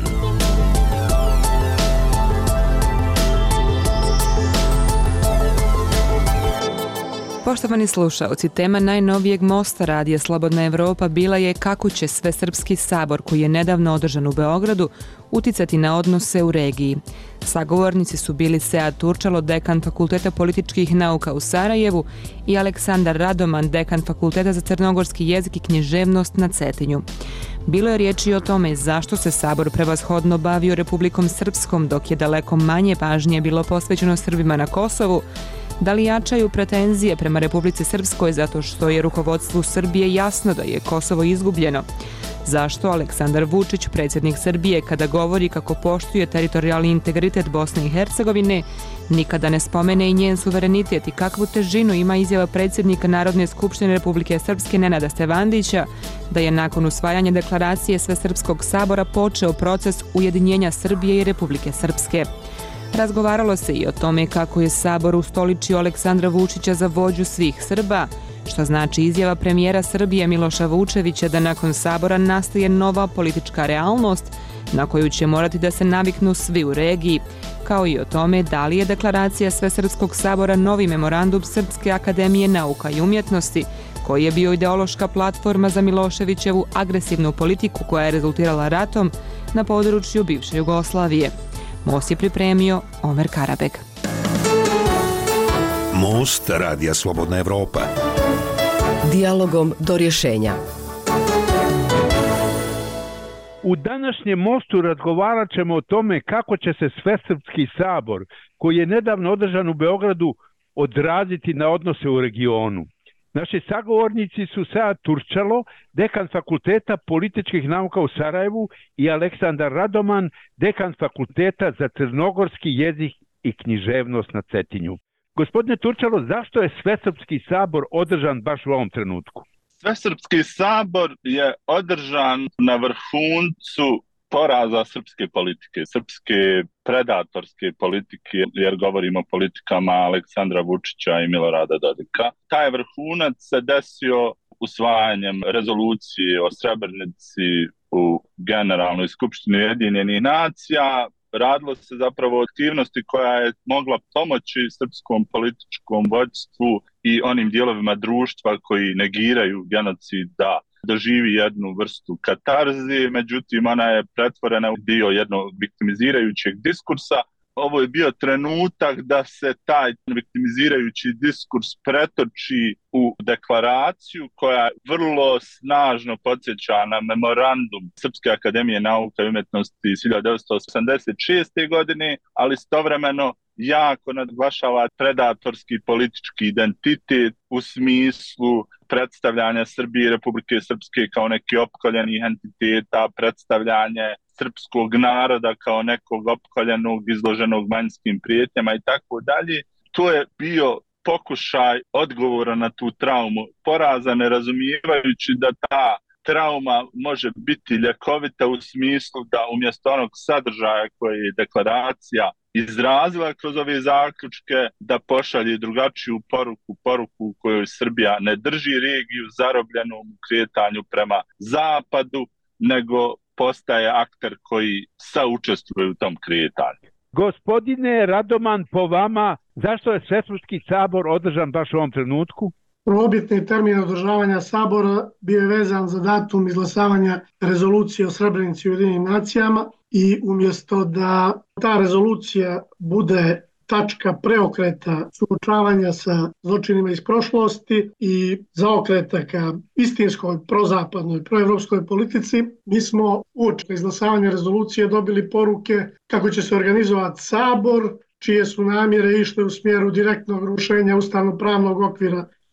Poštovani slušaoci, tema najnovijeg mosta Radija Slobodna Evropa bila je kako će Svesrpski sabor koji je nedavno održan u Beogradu uticati na odnose u regiji. Sagovornici su bili Sead Turčalo, dekan Fakulteta političkih nauka u Sarajevu i Aleksandar Radoman, dekan Fakulteta za crnogorski jezik i književnost na Cetinju. Bilo je riječi o tome zašto se sabor prevashodno bavio Republikom Srpskom dok je daleko manje pažnje bilo posvećeno Srbima na Kosovu, da li jačaju pretenzije prema Republici Srpskoj zato što je rukovodstvu Srbije jasno da je Kosovo izgubljeno. Zašto Aleksandar Vučić, predsjednik Srbije, kada govori kako poštuje teritorijalni integritet Bosne i Hercegovine, nikada ne spomene i njen suverenitet i kakvu težinu ima izjava predsjednika Narodne skupštine Republike Srpske Nenada Stevandića da je nakon usvajanja deklaracije Svesrpskog sabora počeo proces ujedinjenja Srbije i Republike Srpske. Razgovaralo se i o tome kako je sabor ustoličio Aleksandra Vučića za vođu svih Srba, što znači izjava premijera Srbije Miloša Vučevića da nakon sabora nastaje nova politička realnost na koju će morati da se naviknu svi u regiji, kao i o tome da li je deklaracija Svesrpskog sabora novi memorandum Srpske akademije nauka i umjetnosti, koji je bio ideološka platforma za Miloševićevu agresivnu politiku koja je rezultirala ratom na području bivše Jugoslavije. Most je pripremio Omer Karabeg. Most Radija Slobodna Evropa. Dijalogom do rješenja. U današnjem mostu razgovarat ćemo o tome kako će se Svesrpski sabor, koji je nedavno održan u Beogradu, odraziti na odnose u regionu. Naši sagovornici su Sead Turčalo, dekan Fakulteta političkih nauka u Sarajevu i Aleksandar Radoman, dekan Fakulteta za crnogorski jezik i književnost na Cetinju. Gospodine Turčalo, zašto je Svesrpski sabor održan baš u ovom trenutku? Svesrpski sabor je održan na vrhuncu poraza srpske politike, srpske predatorske politike, jer govorimo o politikama Aleksandra Vučića i Milorada Dodika. Taj vrhunac se desio usvajanjem rezolucije o Srebrenici u Generalnoj skupštini Ujedinjenih nacija. Radilo se zapravo o aktivnosti koja je mogla pomoći srpskom političkom vođstvu i onim dijelovima društva koji negiraju genocid da doživi jednu vrstu katarzi, međutim ona je pretvorena u dio jednog viktimizirajućeg diskursa. Ovo je bio trenutak da se taj viktimizirajući diskurs pretoči u deklaraciju koja vrlo snažno podsjeća na memorandum Srpske akademije nauka i umjetnosti iz 1986. godine, ali istovremeno jako naglašava predatorski politički identitet u smislu predstavljanja Srbije i Republike Srpske kao neki opkoljenih entiteta, predstavljanje srpskog naroda kao nekog opkoljenog, izloženog vanjskim prijetnjama i tako dalje. To je bio pokušaj odgovora na tu traumu poraza, ne razumijevajući da ta trauma može biti ljekovita u smislu da umjesto onog sadržaja koji je deklaracija izrazila kroz ove zaključke, da pošalje drugačiju poruku u kojoj Srbija ne drži regiju zarobljenu u kretanju prema zapadu, nego postaje akter koji saučestvuje u tom kretanju. Gospodine Radoman, po vama, zašto je Svesrpski sabor održan baš u ovom trenutku? Prvobitni termin održavanja sabora bio je vezan za datum izglasavanja rezolucije o Srebrenici u Ujedinjenim nacijama i umjesto da ta rezolucija bude tačka preokreta suočavanja sa zločinima iz prošlosti i zaokreta ka istinskoj, prozapadnoj, proevropskoj politici, mi smo uoči izglasavanja rezolucije dobili poruke kako će se organizovati sabor, čije su namjere išle u smjeru direktnog rušenja ustavno-pravnog okvira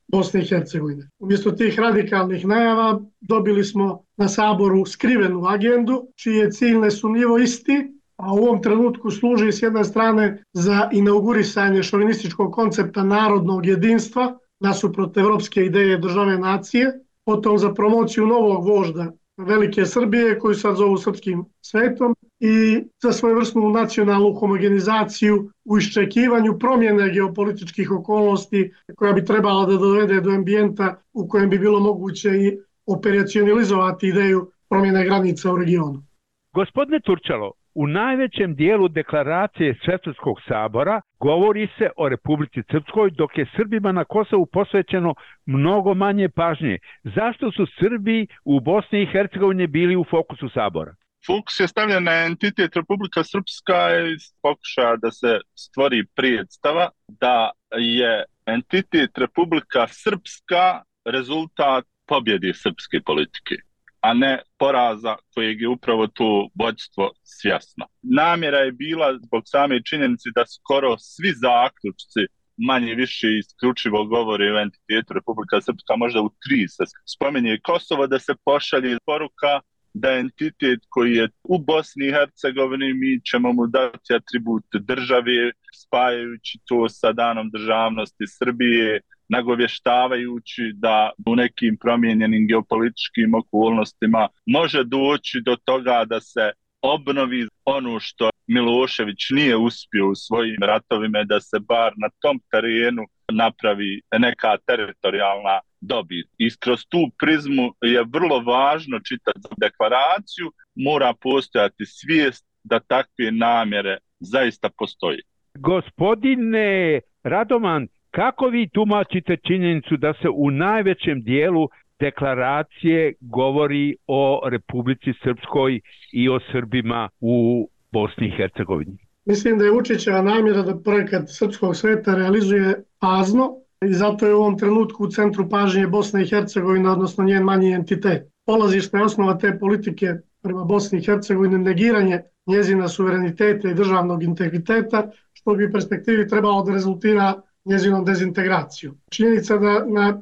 Bosne i Hercegovine. Umjesto tih radikalnih najava dobili smo na Saboru skrivenu agendu, čiji je cilj nesumnjivo isti, a u ovom trenutku služi s jedne strane za inaugurisanje šovinističkog koncepta narodnog jedinstva nasuprot evropske ideje države nacije, potom za promociju novog vožda Velike Srbije, koju sad zovu srpskim svetom, i za svojevrsnu nacionalnu homogenizaciju u iščekivanju promjene geopolitičkih okolnosti koja bi trebala da dovede do ambijenta u kojem bi bilo moguće i operacionalizovati ideju promjene granica u regionu. Gospodine Turčalo, u najvećem dijelu deklaracije Svesrpskog sabora govori se o Republici Srpskoj, dok je Srbima na Kosovu posvećeno mnogo manje pažnje. Zašto su Srbi u Bosni i Hercegovini bili u fokusu sabora? Fokus je stavljen na entitet Republika Srpska iz pokušaja da se stvori predstava da je entitet Republika Srpska rezultat pobjede srpske politike, a ne poraza kojeg je upravo to vođstvo svjesno. Namjera je bila zbog same činjenice da skoro svi zaključci manje više isključivo govore o entitetu Republika Srpska, možda u 3 se spominje Kosovo, da se pošalje poruka da je entitet koji je u Bosni i Hercegovini, mi ćemo mu dati atribut države, spajajući to sa danom državnosti Srbije, nagovještavajući da u nekim promijenjenim geopolitičkim okolnostima može doći do toga da se obnovi ono što Milošević nije uspio u svojim ratovima, da se bar na tom terenu napravi neka teritorijalna dobit. I kroz tu prizmu je vrlo važno čitati deklaraciju, mora postojati svijest da takve namjere zaista postoji. Gospodine Radoman, kako vi tumačite činjenicu da se u najvećem dijelu deklaracije govori o Republici Srpskoj i o Srbima u Bosni i Hercegovini? Mislim da je Vučićeva namjera da projekat srpskog sveta realizuje fazno i zato je u ovom trenutku u centru pažnje Bosna i Hercegovina, odnosno njen manji entitet. Polazišna je osnova te politike prema Bosni i Hercegovini negiranje njezina suvereniteta i državnog integriteta, što bi u perspektivi trebalo da rezultira njezinom dezintegracijom. Činjenica da na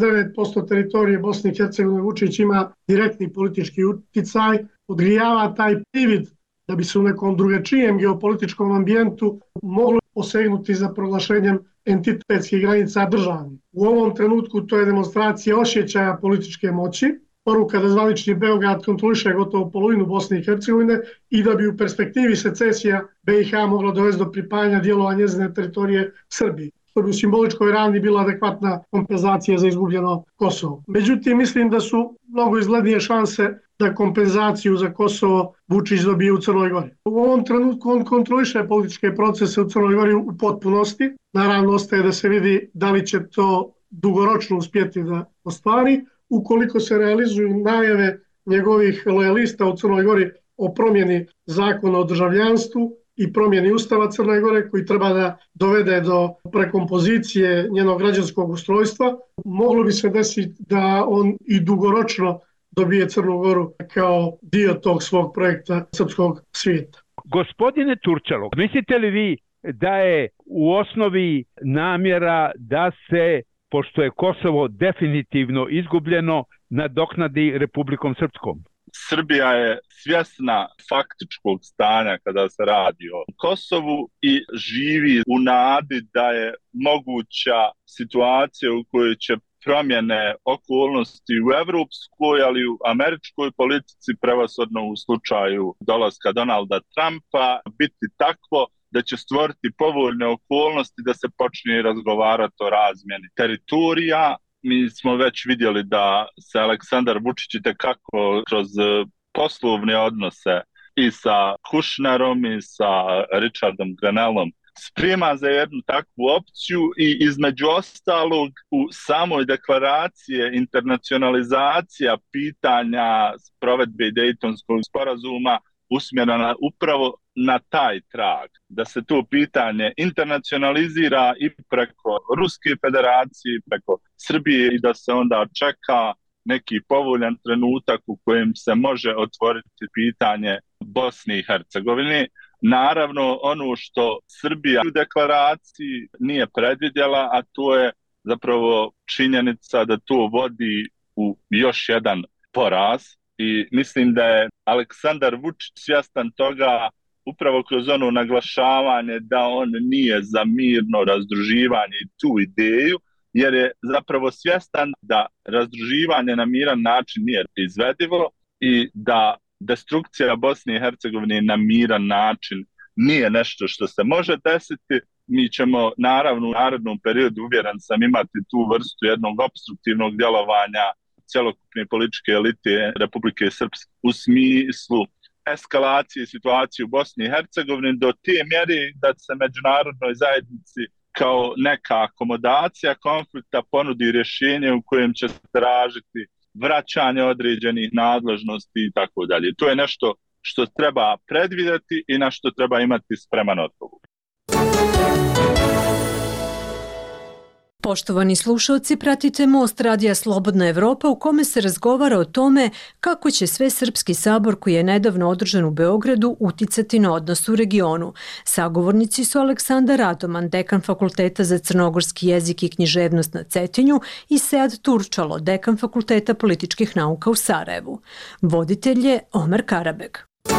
49% teritorije Bosne i Hercegovine Vučić ima direktni politički uticaj, odgrijava taj privid da bi se u nekom drugačijem geopolitičkom ambijentu moglo posegnuti za proglašenjem entitetskih granica države. U ovom trenutku to je demonstracija osjećaja političke moći, poruka da zvanični Beograd kontroliše gotovo polovinu Bosne i Hercegovine i da bi u perspektivi secesija BiH mogla dovesti do pripajanja dijelova njezine teritorije Srbiji, što bi u simboličkoj ravni bila adekvatna kompenzacija za izgubljeno Kosovo. Međutim, mislim da su mnogo izglednije šanse da kompenzaciju za Kosovo Vučić dobije u Crnoj Gori. U ovom trenutku on kontroliše političke procese u Crnoj Gori u potpunosti. Naravno, ostaje da se vidi da li će to dugoročno uspjeti da ostvari. Ukoliko se realizuju najave njegovih lojalista u Crnoj Gori o promjeni zakona o državljanstvu i promjeni Ustava Crne Gore koji treba da dovede do prekompozicije njenog građanskog ustrojstva, moglo bi se desiti da on i dugoročno dobije Crnu Goru kao dio tog svog projekta srpskog svijeta. Gospodine Turčalo, mislite li vi da je u osnovi namjera da se, pošto je Kosovo definitivno izgubljeno, nadoknadi Republikom Srpskom? Srbija je svjesna faktičkog stanja kada se radi o Kosovu i živi u nadi da je moguća situacija u kojoj će promjene okolnosti u evropskoj, ali i u američkoj politici, prevashodno u slučaju dolaska Donalda Trumpa, biti takvo da će stvoriti povoljne okolnosti da se počne razgovarati o razmjeni teritorija. Mi smo već vidjeli da se Aleksandar Vučić itekako kroz poslovne odnose i sa Kušnerom i sa Richardom Grenellom sprema za jednu takvu opciju i između ostalog u samoj deklaraciji internacionalizacija pitanja provedbe Dejtonskog sporazuma usmjerena upravo na taj trag, da se to pitanje internacionalizira i preko Ruske federacije, preko Srbije i da se onda čeka neki povoljan trenutak u kojem se može otvoriti pitanje Bosne i Hercegovine. Naravno, ono što Srbija u deklaraciji nije predvidjela, a to je zapravo činjenica da to vodi u još jedan poraz i mislim da je Aleksandar Vučić svjestan toga upravo kroz ono naglašavanje da on nije za mirno razdruživanje i tu ideju, jer je zapravo svjestan da razdruživanje na miran način nije izvedivo i da destrukcija Bosne i Hercegovine na miran način nije nešto što se može desiti. Mi ćemo naravno u narednom periodu, uvjeren sam, imati tu vrstu jednog obstruktivnog djelovanja cjelokupne političke elite Republike Srpske u smislu eskalacije situacije u Bosni i Hercegovini do te mjere da se međunarodnoj zajednici kao neka akomodacija konflikta ponudi rješenje u kojem će se tražiti vraćanje određenih nadležnosti i tako dalje. To je nešto što treba predvidjeti i na što treba imati spreman odgovor. Poštovani slušalci, pratite Most radija Slobodna Evropa u kome se razgovara o tome kako će Svesrpski sabor koji je nedavno održan u Beogradu uticati na odnos u regionu. Sagovornici su Aleksandar Radoman, dekan Fakulteta za crnogorski jezik i književnost na Cetinju i Sead Turčalo, dekan Fakulteta političkih nauka u Sarajevu. Voditelj je Omer Karabeg.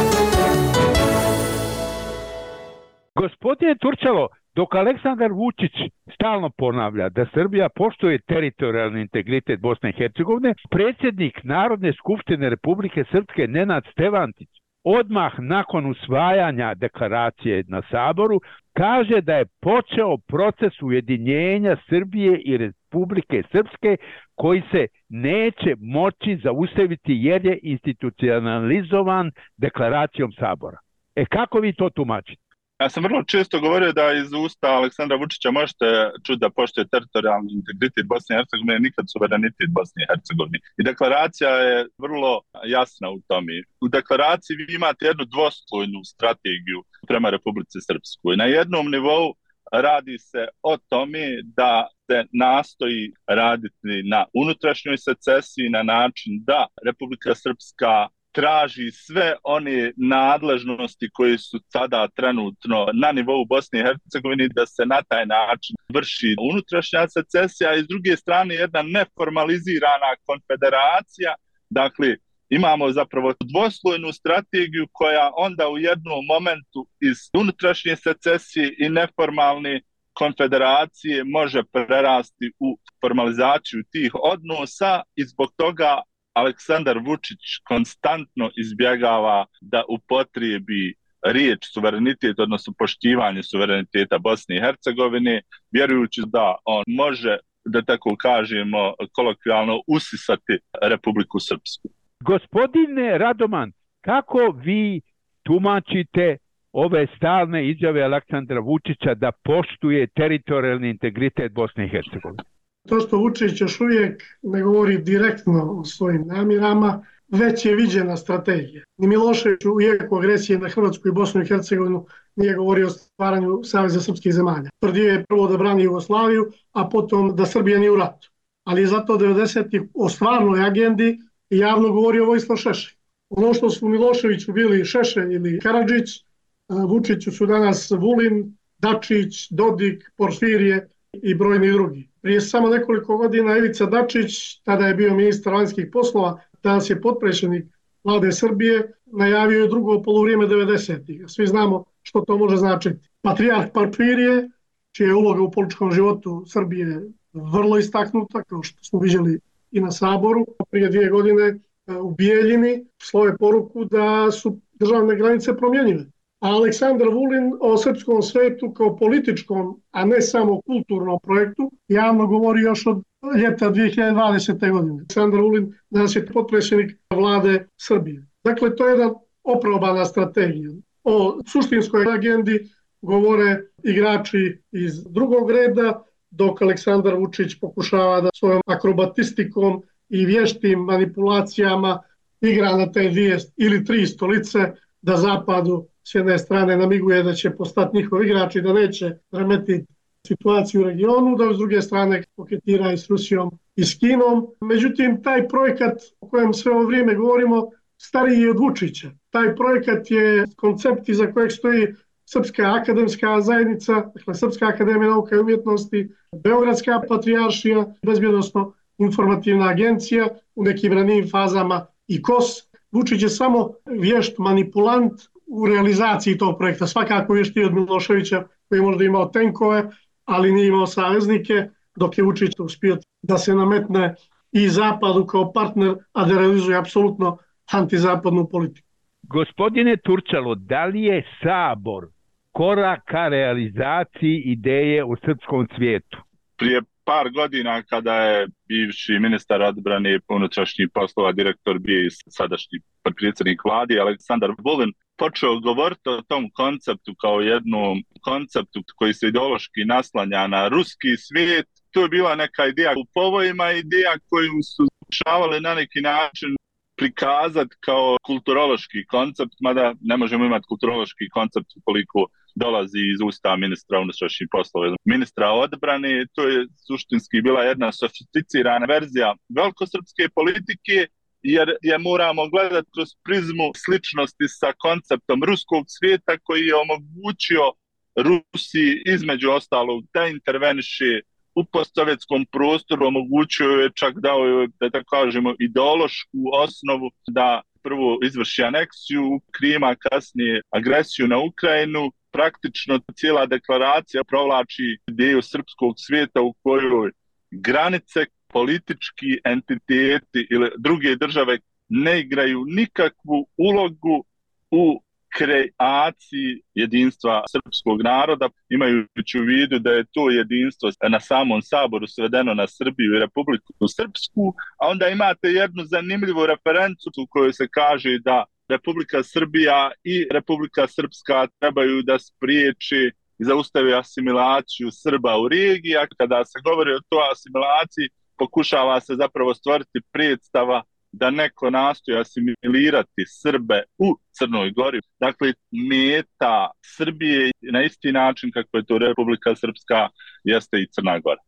Gospodine Turčalo, dok Aleksandar Vučić stalno ponavlja da Srbija poštuje teritorijalni integritet Bosne i Hercegovine, predsjednik Narodne skupštine Republike Srpske Nenad Stevantić odmah nakon usvajanja deklaracije na Saboru kaže da je počeo proces ujedinjenja Srbije i Republike Srpske koji se neće moći zaustaviti jer je institucionalizovan deklaracijom Sabora. Kako vi to tumačite? Ja sam vrlo često govorio da iz usta Aleksandra Vučića možete čuti da poštuje teritorijalni integritet Bosne i Hercegovine, nikad suverenitet Bosne i Hercegovine. I deklaracija je vrlo jasna u tome. U deklaraciji vi imate jednu dvoslojnu strategiju prema Republici Srpskoj. Na jednom nivou radi se o tome da se nastoji raditi na unutrašnjoj secesiji na način da Republika Srpska traži sve one nadležnosti koje su sada trenutno na nivou Bosne i Hercegovine da se na taj način vrši unutrašnja secesija i s druge strane jedna neformalizirana konfederacija. Dakle, imamo zapravo dvoslojnu strategiju koja onda u jednom momentu iz unutrašnje secesije i neformalne konfederacije može prerasti u formalizaciju tih odnosa i zbog toga Aleksandar Vučić konstantno izbjegava da upotrijebi riječ suverenitet, odnosno poštivanje suvereniteta Bosne i Hercegovine, vjerujući da on može, da tako kažemo, kolokvijalno usisati Republiku Srpsku. Gospodine Radoman, kako vi tumačite ove stalne izjave Aleksandra Vučića da poštuje teritorijalni integritet Bosne i Hercegovine? To što Vučić još uvijek ne govori direktno o svojim namjerama, već je viđena strategija. Ni Milošević u jeku agresije na Hrvatsku i Bosnu i Hercegovinu nije govorio o stvaranju Saveza srpskih zemalja. Tvrdio je prvo da brani Jugoslaviju, a potom da Srbija nije u ratu. Ali je zato 90-ih o stvarnoj agendi javno govorio Vojislav Šešelj. Ono što su Miloševiću bili Šešelj ili Karadžić, Vučiću su danas Vulin, Dačić, Dodik, Porfirije i brojni drugi. Prije samo nekoliko godina Ivica Dačić, tada je bio ministar vanjskih poslova, danas je potpredsjednik vlade Srbije, najavio je drugo polovrijeme 90-ih. Svi znamo što to može značiti. Patrijarh Porfirije, čija je uloga u političkom životu Srbije vrlo istaknuta, kao što smo vidjeli i na Saboru, prije 2 godine u Bijeljini slove poruku da su državne granice promjenjive. A Aleksandar Vulin o srpskom svetu kao političkom, a ne samo kulturnom projektu, javno govori još od ljeta 2020. godine. Aleksandar Vulin danas je potpredsjednik vlade Srbije. Dakle, to je jedna oprobana strategija. O suštinskoj agendi govore igrači iz drugog reda, dok Aleksandar Vučić pokušava da svojom akrobatistikom i vještim manipulacijama igra na te 2 ili 3 stolice, da zapadu s jedne strane namiguje da će postati njihov igrač i da neće remetiti situaciju u regionu, da s druge strane koketira i s Rusijom i s Kinom. Međutim, taj projekat o kojem sve ovo vrijeme govorimo stariji je od Vučića. Taj projekat je koncept iza kojeg stoji Srpska akademska zajednica, dakle Srpska akademija nauka i umjetnosti, Beogradska patrijaršija, bezbjednosno informativna agencija, u nekim ranijim fazama i KOS. Vučić je samo vješt manipulant u realizaciji tog projekta. Svakako vještiji od Miloševića koji je možda imao tenkove, ali nije imao saveznike, dok je Vučić uspio da se nametne i Zapadu kao partner, a da realizuje apsolutno antizapadnu politiku. Gospodine Turčalo, da li je Sabor korak ka realizaciji ideje u srpskom svijetu? Prije par godina kada je bivši ministar odbrane i unutrašnjih poslova, direktor bio i sadašnji predsjednik vlade Aleksandar Vulin, počeo govoriti o tom konceptu kao jednom konceptu koji se ideološki naslanja na ruski svijet. To je bila neka ideja u povojima, ideja koju su pokušavali na neki način prikazati kao kulturološki koncept, mada ne možemo imati kulturološki koncept ukoliko dolazi iz usta ministra unutrašnjih poslova, ministra odbrane. To je suštinski bila jedna sofisticirana verzija velikosrpske politike, jer je moramo gledati kroz prizmu sličnosti sa konceptom ruskog svijeta koji je omogućio Rusiji između ostalog da interveniše u postsovjetskom prostoru, omogućio je čak dao je, da tako kažemo, ideološku osnovu da prvo izvrši aneksiju Krima, kasnije agresiju na Ukrajinu. Praktično cijela deklaracija provlači ideju srpskog svijeta u kojoj granice, politički entiteti ili druge države ne igraju nikakvu ulogu u kreaciji jedinstva srpskog naroda, imajući u vidu da je to jedinstvo na samom Saboru svedeno na Srbiju i Republiku Srpsku, a onda imate jednu zanimljivu referencu u kojoj se kaže da Republika Srbija i Republika Srpska trebaju da spriječi i zaustavi asimilaciju Srba u regiji, a kada se govori o toj asimilaciji, pokušava se zapravo stvoriti predstava da neko nastoji asimilirati Srbe u Crnoj Gori. Dakle, meta Srbije na isti način kako je to Republika Srpska jeste i Crna Gora.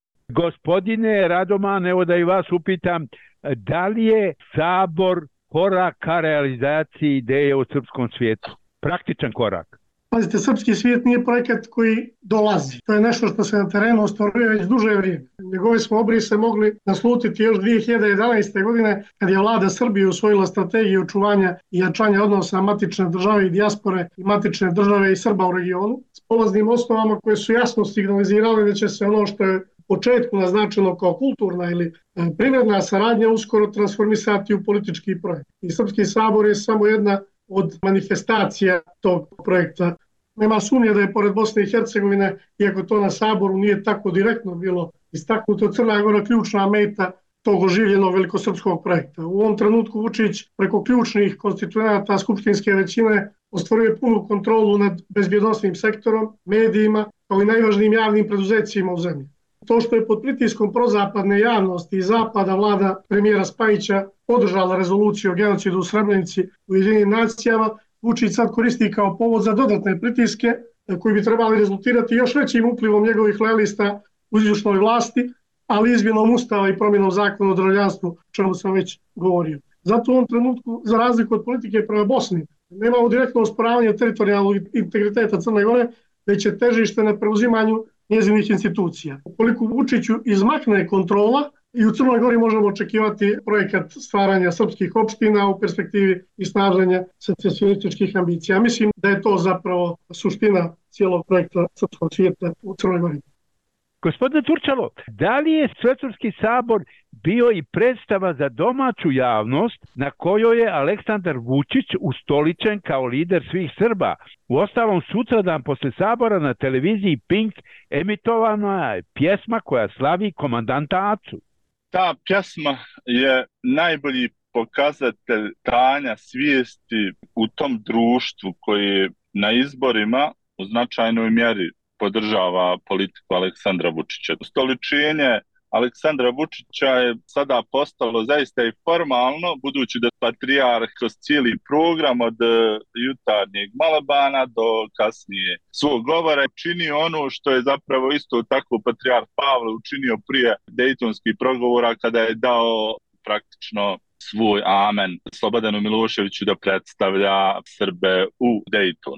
Gospodine Radoman, evo da i vas upitam, da li je Sabor korak ka realizaciji ideje u srpskom svijetu? Praktičan korak. Pazite, srpski svijet nije projekat koji dolazi. To je nešto što se na terenu ostvaruje već duže vrijeme. Njegove smo obrise mogli naslutiti još 2011. godine kad je vlada Srbije usvojila strategiju očuvanja i jačanja odnosa matične države i dijaspore i matične države i Srba u regionu s polaznim osnovama koje su jasno signalizirale da će se ono što je u početku naznačeno kao kulturna ili privredna saradnja uskoro transformisati u politički projekt. I Srpski sabor je samo jedna od manifestacija tog projekta. Nema sumnje da je pored Bosne i Hercegovine, iako to na Saboru nije tako direktno bilo istaknuto, Crna Gora ključna meta tog oživljenog velikosrpskog projekta. U ovom trenutku Vučić preko ključnih konstituenata skupštinske većine ostvaruje punu kontrolu nad bezbjednosnim sektorom, medijima, kao i najvažnijim javnim preduzecima u zemlji. To što je pod pritiskom prozapadne javnosti i zapada vlada premijera Spajića podržala rezoluciju o genocidu u Srebrenici u Ujedinjenim nacijama, Vučić sad koristi kao povod za dodatne pritiske koji bi trebali rezultirati još većim uplivom njegovih lojalista u izvršnoj vlasti, ali izmjenom ustava i promjenom zakona o državljanstvu, o čemu sam već govorio. Zato u ovom trenutku, za razliku od politike prema Bosni, nemamo direktno osporavanje teritorijalnog integriteta Crne Gore, već je težište na preuzimanju njezinih institucija. Ukoliko Vučiću izmakne kontrola, i u Crnoj Gori možemo očekivati projekat stvaranja srpskih opština u perspektivi i snaženja secesionističkih ambicija. Mislim da je to zapravo suština cijelog projekta srpskog svijeta u Crnoj Gori. Gospodine Turčalo, da li je Svesrpski sabor bio i predstava za domaću javnost na kojoj je Aleksandar Vučić ustoličen kao lider svih Srba? Uostalom, sutradan posle sabora na televiziji Pink emitovana je pjesma koja slavi komandanta Acu. Ta pjesma je najbolji pokazatelj stanja svijesti u tom društvu koji na izborima u značajnoj mjeri podržava politiku Aleksandra Vučića. Ustoličenje Aleksandra Vučića je sada postalo zaista i formalno, budući da patrijarh kroz cijeli program od jutarnjeg molebana do kasnije svog govora čini ono što je zapravo isto tako patrijarh Pavle učinio prije Dejtonskih pregovora kada je dao praktično svoj amen Slobodanu Miloševiću da predstavlja Srbe u Dejtonu.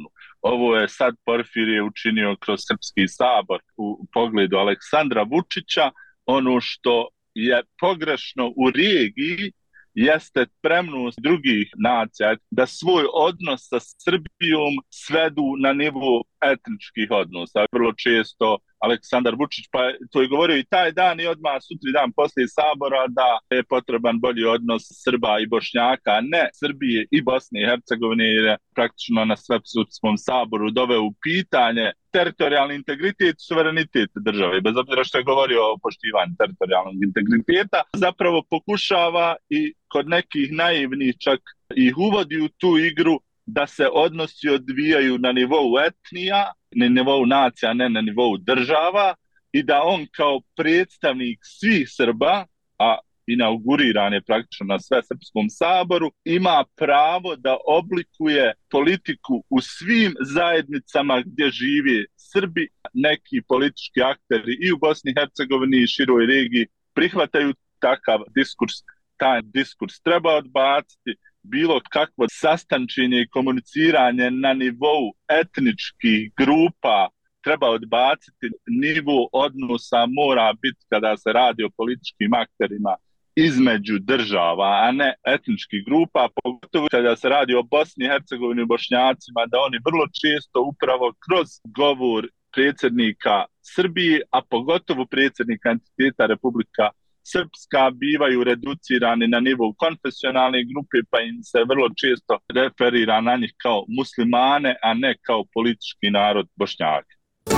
Ovo je sad Porfirije učinio kroz Srpski sabor u pogledu Aleksandra Vučića. Ono što je pogrešno u regiji jeste spremnost drugih nacija da svoj odnos sa Srbijom svedu na nivo etničkih odnosa. Vrlo često Aleksandar Vučić, pa to je govorio i taj dan i odmah sutri dan poslije sabora, da je potreban bolji odnos Srba i Bošnjaka, ne Srbije i Bosne i Hercegovine, jer je praktično na Svesrpskom saboru doveo u pitanje teritorijalni integritet i suverenitet države. Bez obzira što je govorio o poštivanju teritorijalnog integriteta, zapravo pokušava i kod nekih naivnih čak ih uvodi u tu igru da se odnosi odvijaju na nivou etnija, na nivou nacija, ne na nivou država, i da on kao predstavnik svih Srba, a inauguriran je praktično na Svesrpskom saboru, ima pravo da oblikuje politiku u svim zajednicama gdje žive Srbi. Neki politički akteri i u Bosni i Hercegovini i široj regiji prihvataju takav diskurs. Taj diskurs treba odbaciti. Bilo kakvo sastančenje i komuniciranje na nivou etničkih grupa treba odbaciti. Nivo odnosa mora biti, kada se radi o političkim akterima, između država, a ne etničkih grupa, pogotovo kada se radi o Bosni i Hercegovini i Bošnjacima, da oni vrlo često upravo kroz govor predsjednika Srbije, a pogotovo predsjednika entiteta Republika Srpska, bivaju reducirani na nivou konfesionalne grupe, pa im se vrlo često referira na njih kao muslimane, a ne kao politički narod Bošnjaka.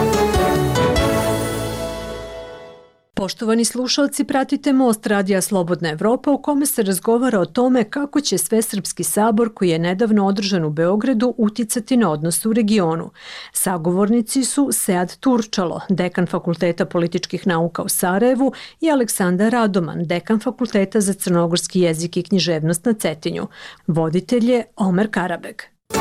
Poštovani slušalci, pratite Most Radija Slobodna Evropa u kome se razgovara o tome kako će Svesrpski sabor koji je nedavno održan u Beogradu uticati na odnose u regionu. Sagovornici su Sead Turčalo, dekan Fakulteta političkih nauka u Sarajevu, i Aleksandar Radoman, dekan Fakulteta za crnogorski jezik i književnost na Cetinju. Voditelj je Omer Karabeg.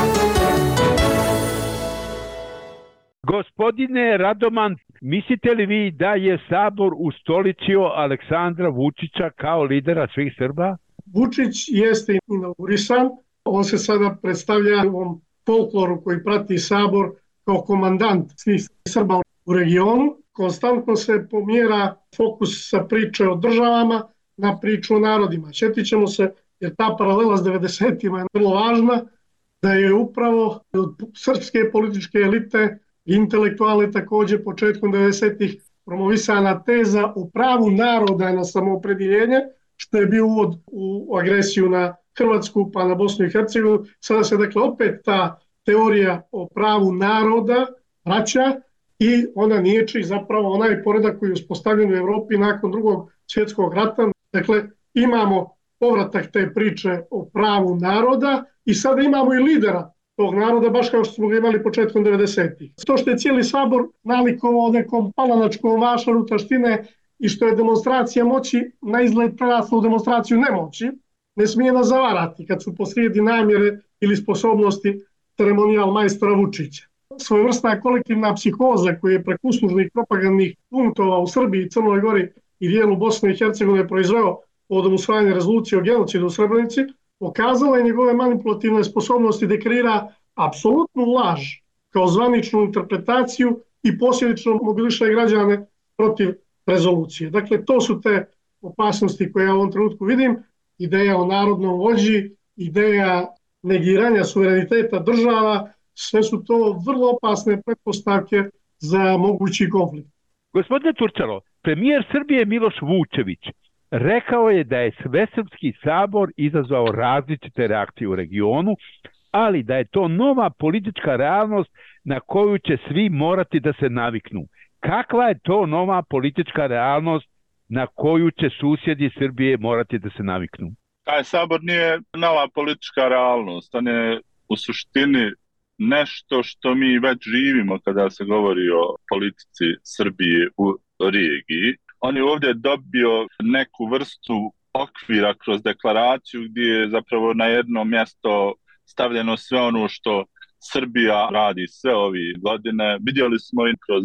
Gospodine Radoman, mislite li vi da je Sabor ustoličio Aleksandra Vučića kao lidera svih Srba? Vučić jeste inaugurisan, on se sada predstavlja u ovom folkloru koji prati Sabor kao komandant svih Srba u regionu. Konstantno se pomjera fokus sa priče o državama na priču o narodima. Sjetit ćemo se, jer ta paralela s 90-ima je vrlo važna, da je upravo od srpske političke elite intelektualne također početkom 90-ih promovisana teza o pravu naroda na samoopredjeljenje, što je bio uvod u agresiju na Hrvatsku pa na Bosnu i Hercegovinu. Sada se dakle opet ta teorija o pravu naroda vraća i ona niječi zapravo onaj poredak koji je uspostavljen u Evropi nakon Drugog svjetskog rata. Dakle, imamo povratak te priče o pravu naroda i sada imamo i lidera tog naroda, baš kao što smo ga imali početkom 90-ih. To što je cijeli sabor nalikovao nekom palanačkom vašaru taštine i što je demonstracija moći na izgled prerasla u demonstraciju nemoći, ne smije nas zavarati kad su posrijedi namjere ili sposobnosti ceremonijal majstora Vučića. Svojevrsna kolektivna psihoza koja je preko uslužnih propagandnih punktova u Srbiji, Crnoj Gori i dijelu Bosne i Hercegovine proizveo povodom usvajanja rezolucije o genocidu u Srebrenici, pokazala je njegove manipulativne sposobnosti da kreira apsolutnu laž kao zvaničnu interpretaciju i posljedično mobiliše građane protiv rezolucije. Dakle, to su te opasnosti koje ja u ovom trenutku vidim. Ideja o narodnom vođi, ideja negiranja suvereniteta država, sve su to vrlo opasne pretpostavke za mogući konflikt. Gospodine Turčalo, premijer Srbije Miloš Vučević rekao je da je Svesrpski sabor izazvao različite reakcije u regionu, ali da je to nova politička realnost na koju će svi morati da se naviknu. Kakva je to nova politička realnost na koju će susjedi Srbije morati da se naviknu? Taj sabor nije nova politička realnost, on je u suštini nešto što mi već živimo kada se govori o politici Srbije u regiji. On je ovdje dobio neku vrstu okvira kroz deklaraciju gdje je zapravo na jedno mjesto stavljeno sve ono što Srbija radi sve ove godine. Vidjeli smo i kroz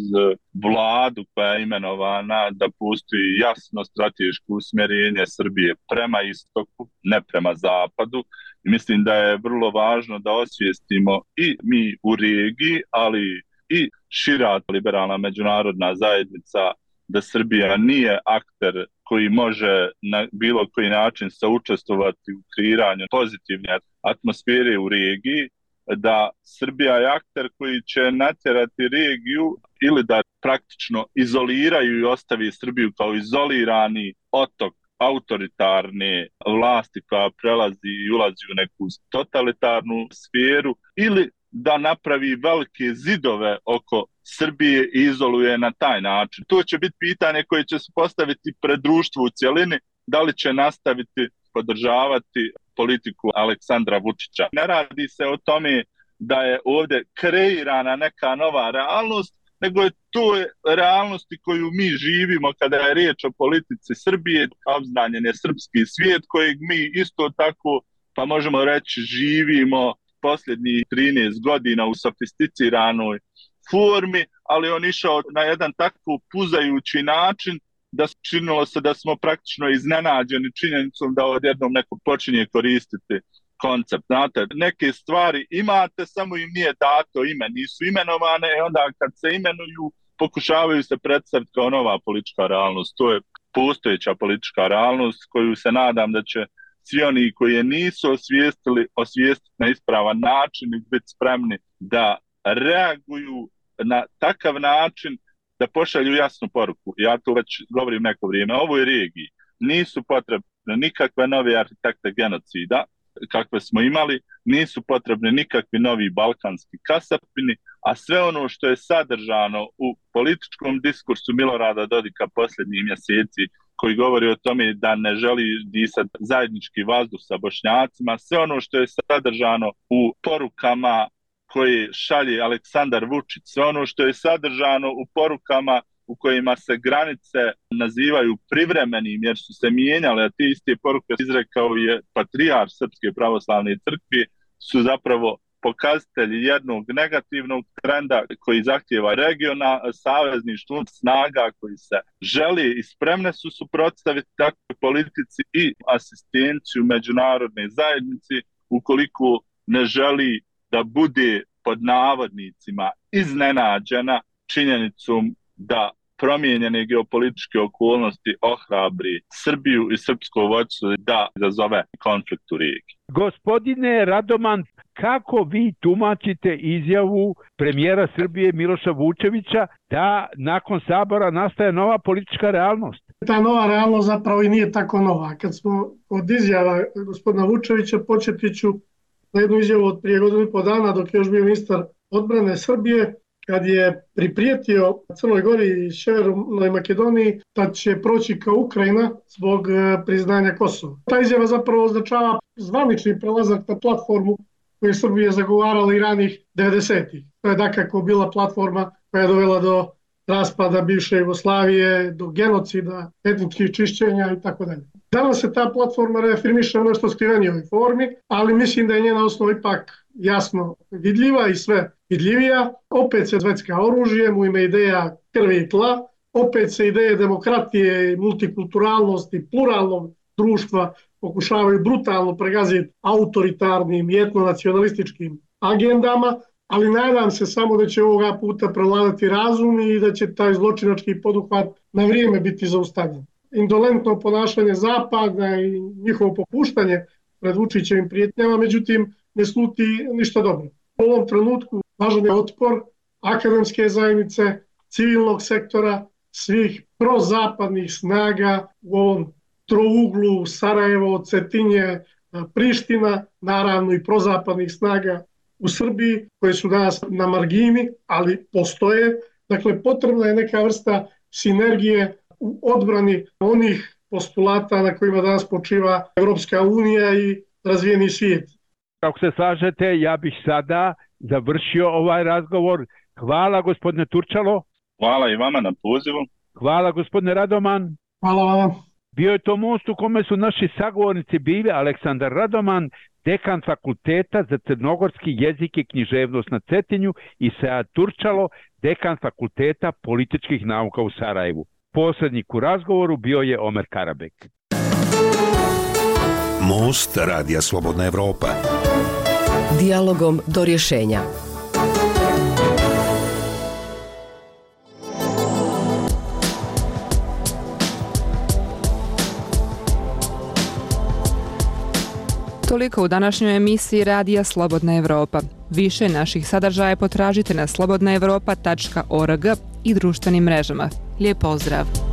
vladu koja je imenovana da postoji jasno strateško usmjerenje Srbije prema istoku, ne prema zapadu. I mislim da je vrlo važno da osvijestimo i mi u regiji, ali i šira liberalna međunarodna zajednica da Srbija nije akter koji može na bilo koji način saučestvovati u kreiranju pozitivne atmosfere u regiji, da Srbija je akter koji će natjerati regiju ili da praktično izoliraju i ostavi Srbiju kao izolirani otok autoritarne vlasti koja prelazi i ulazi u neku totalitarnu sferu, ili da napravi velike zidove oko Srbije i izoluje na taj način. To će biti pitanje koje će se postaviti pred društvo u cjelini, da li će nastaviti podržavati politiku Aleksandra Vučića. Ne radi se o tome da je ovdje kreirana neka nova realnost, nego je to realnosti koju mi živimo kada je riječ o politici Srbije, obznanjen je srpski svijet kojeg mi isto tako, pa možemo reći, živimo posljednjih 13 godina u sofisticiranoj formi, ali on išao na jedan tako puzajući način da činilo se da smo praktično iznenađeni činjenicom da odjednom neko počinje koristiti koncept. Znate, neke stvari imate, samo im nije dato ime, nisu imenovane, i onda kad se imenuju, pokušavaju se predstaviti kao nova politička realnost. To je postojeća politička realnost koju se nadam da će svi oni koji je nisu osvijestiti na ispravan način i biti spremni da reaguju na takav način da pošalju jasnu poruku. Ja to već govorim neko vrijeme. Ovoj regiji nisu potrebne nikakve nove arhitekte genocida kakve smo imali, nisu potrebne nikakvi novi balkanski kasapini, a sve ono što je sadržano u političkom diskursu Milorada Dodika posljednjih mjeseci, koji govori o tome da ne želi disati zajednički vazduh sa Bošnjacima, sve ono što je sadržano u porukama koje šalje Aleksandar Vučić, sve ono što je sadržano u porukama u kojima se granice nazivaju privremenim jer su se mijenjale, a te iste poruke izrekao je patrijarh Srpske pravoslavne crkve, su zapravo pokazatelji jednog negativnog trenda koji zahtijeva regionalno savezništvo snaga koji se želi i spremne su suprotstaviti takvoj politici i asistenciju međunarodne zajednici ukoliko ne želi da bude pod navodnicima iznenađena činjenicom da promijenjene geopolitičke okolnosti ohrabri Srbiju i srpsko vođstvo da izazove konflikt u regiji. Gospodine Radoman, kako vi tumačite izjavu premijera Srbije Miloša Vučevića da nakon Sabora nastaje nova politička realnost? Ta nova realnost zapravo i nije tako nova. Kad smo od izjava gospodina Vučevića, početi ću na jednu izjavu od prije godinu i po dana dok je još bio ministar odbrane Srbije, kad je priprijetio Crnoj Gori i Sjevernoj Makedoniji da će proći kao Ukrajina zbog priznanja Kosova. Ta izjava zapravo označava zvanični prelazak na platformu koju je Srbija zagovarala i ranih 90-ih. To je dakako bila platforma koja je dovela do raspada bivše Jugoslavije, do genocida, etničkih čišćenja i tako dalje. Danas se ta platforma reafirmiše u nešto skrivenijoj formi, ali mislim da je njena osnova ipak jasno vidljiva i sve vidljivija. Opet se zvecka oružjem u ime ideja krvi i tla, opet se ideje demokratije, multikulturalnosti, pluralnog društva pokušavaju brutalno pregaziti autoritarnim i etnonacionalističkim agendama, ali nadam se samo da će ovoga puta prevladati razum i da će taj zločinački poduhvat na vrijeme biti zaustavljen. Indolentno ponašanje Zapada i njihovo popuštanje pred Vučićevim prijetnjama, međutim, ne sluti ništa dobro. U ovom trenutku važan je otpor akademske zajednice, civilnog sektora, svih prozapadnih snaga u ovom trouglu Sarajevo, Cetinje, Priština, naravno i prozapadnih snaga u Srbiji, koje su danas na margini, ali postoje. Dakle, potrebna je neka vrsta sinergije u odbrani onih postulata na kojima danas počiva Evropska unija i razvijeni svijet. Kako se slažete, ja bih sada završio ovaj razgovor. Hvala gospodine Turčalo. Hvala i vama na pozivu. Hvala gospodine Radoman. Hvala vama. Bio je to most u kome su naši sagovornici bili Aleksandar Radoman, dekan fakulteta za crnogorski jezik i književnost na Cetinju, i Sead Turčalo, dekan fakulteta političkih nauka u Sarajevu. Posrednik u razgovoru bio je Omer Karabek. Most Radija Slobodna Evropa. Dijalogom do rješenja. Toliko u današnjoj emisiji Radija Slobodna Evropa. Više naših sadržaja potražite na slobodnaevropa.org i društvenim mrežama. Lijep pozdrav!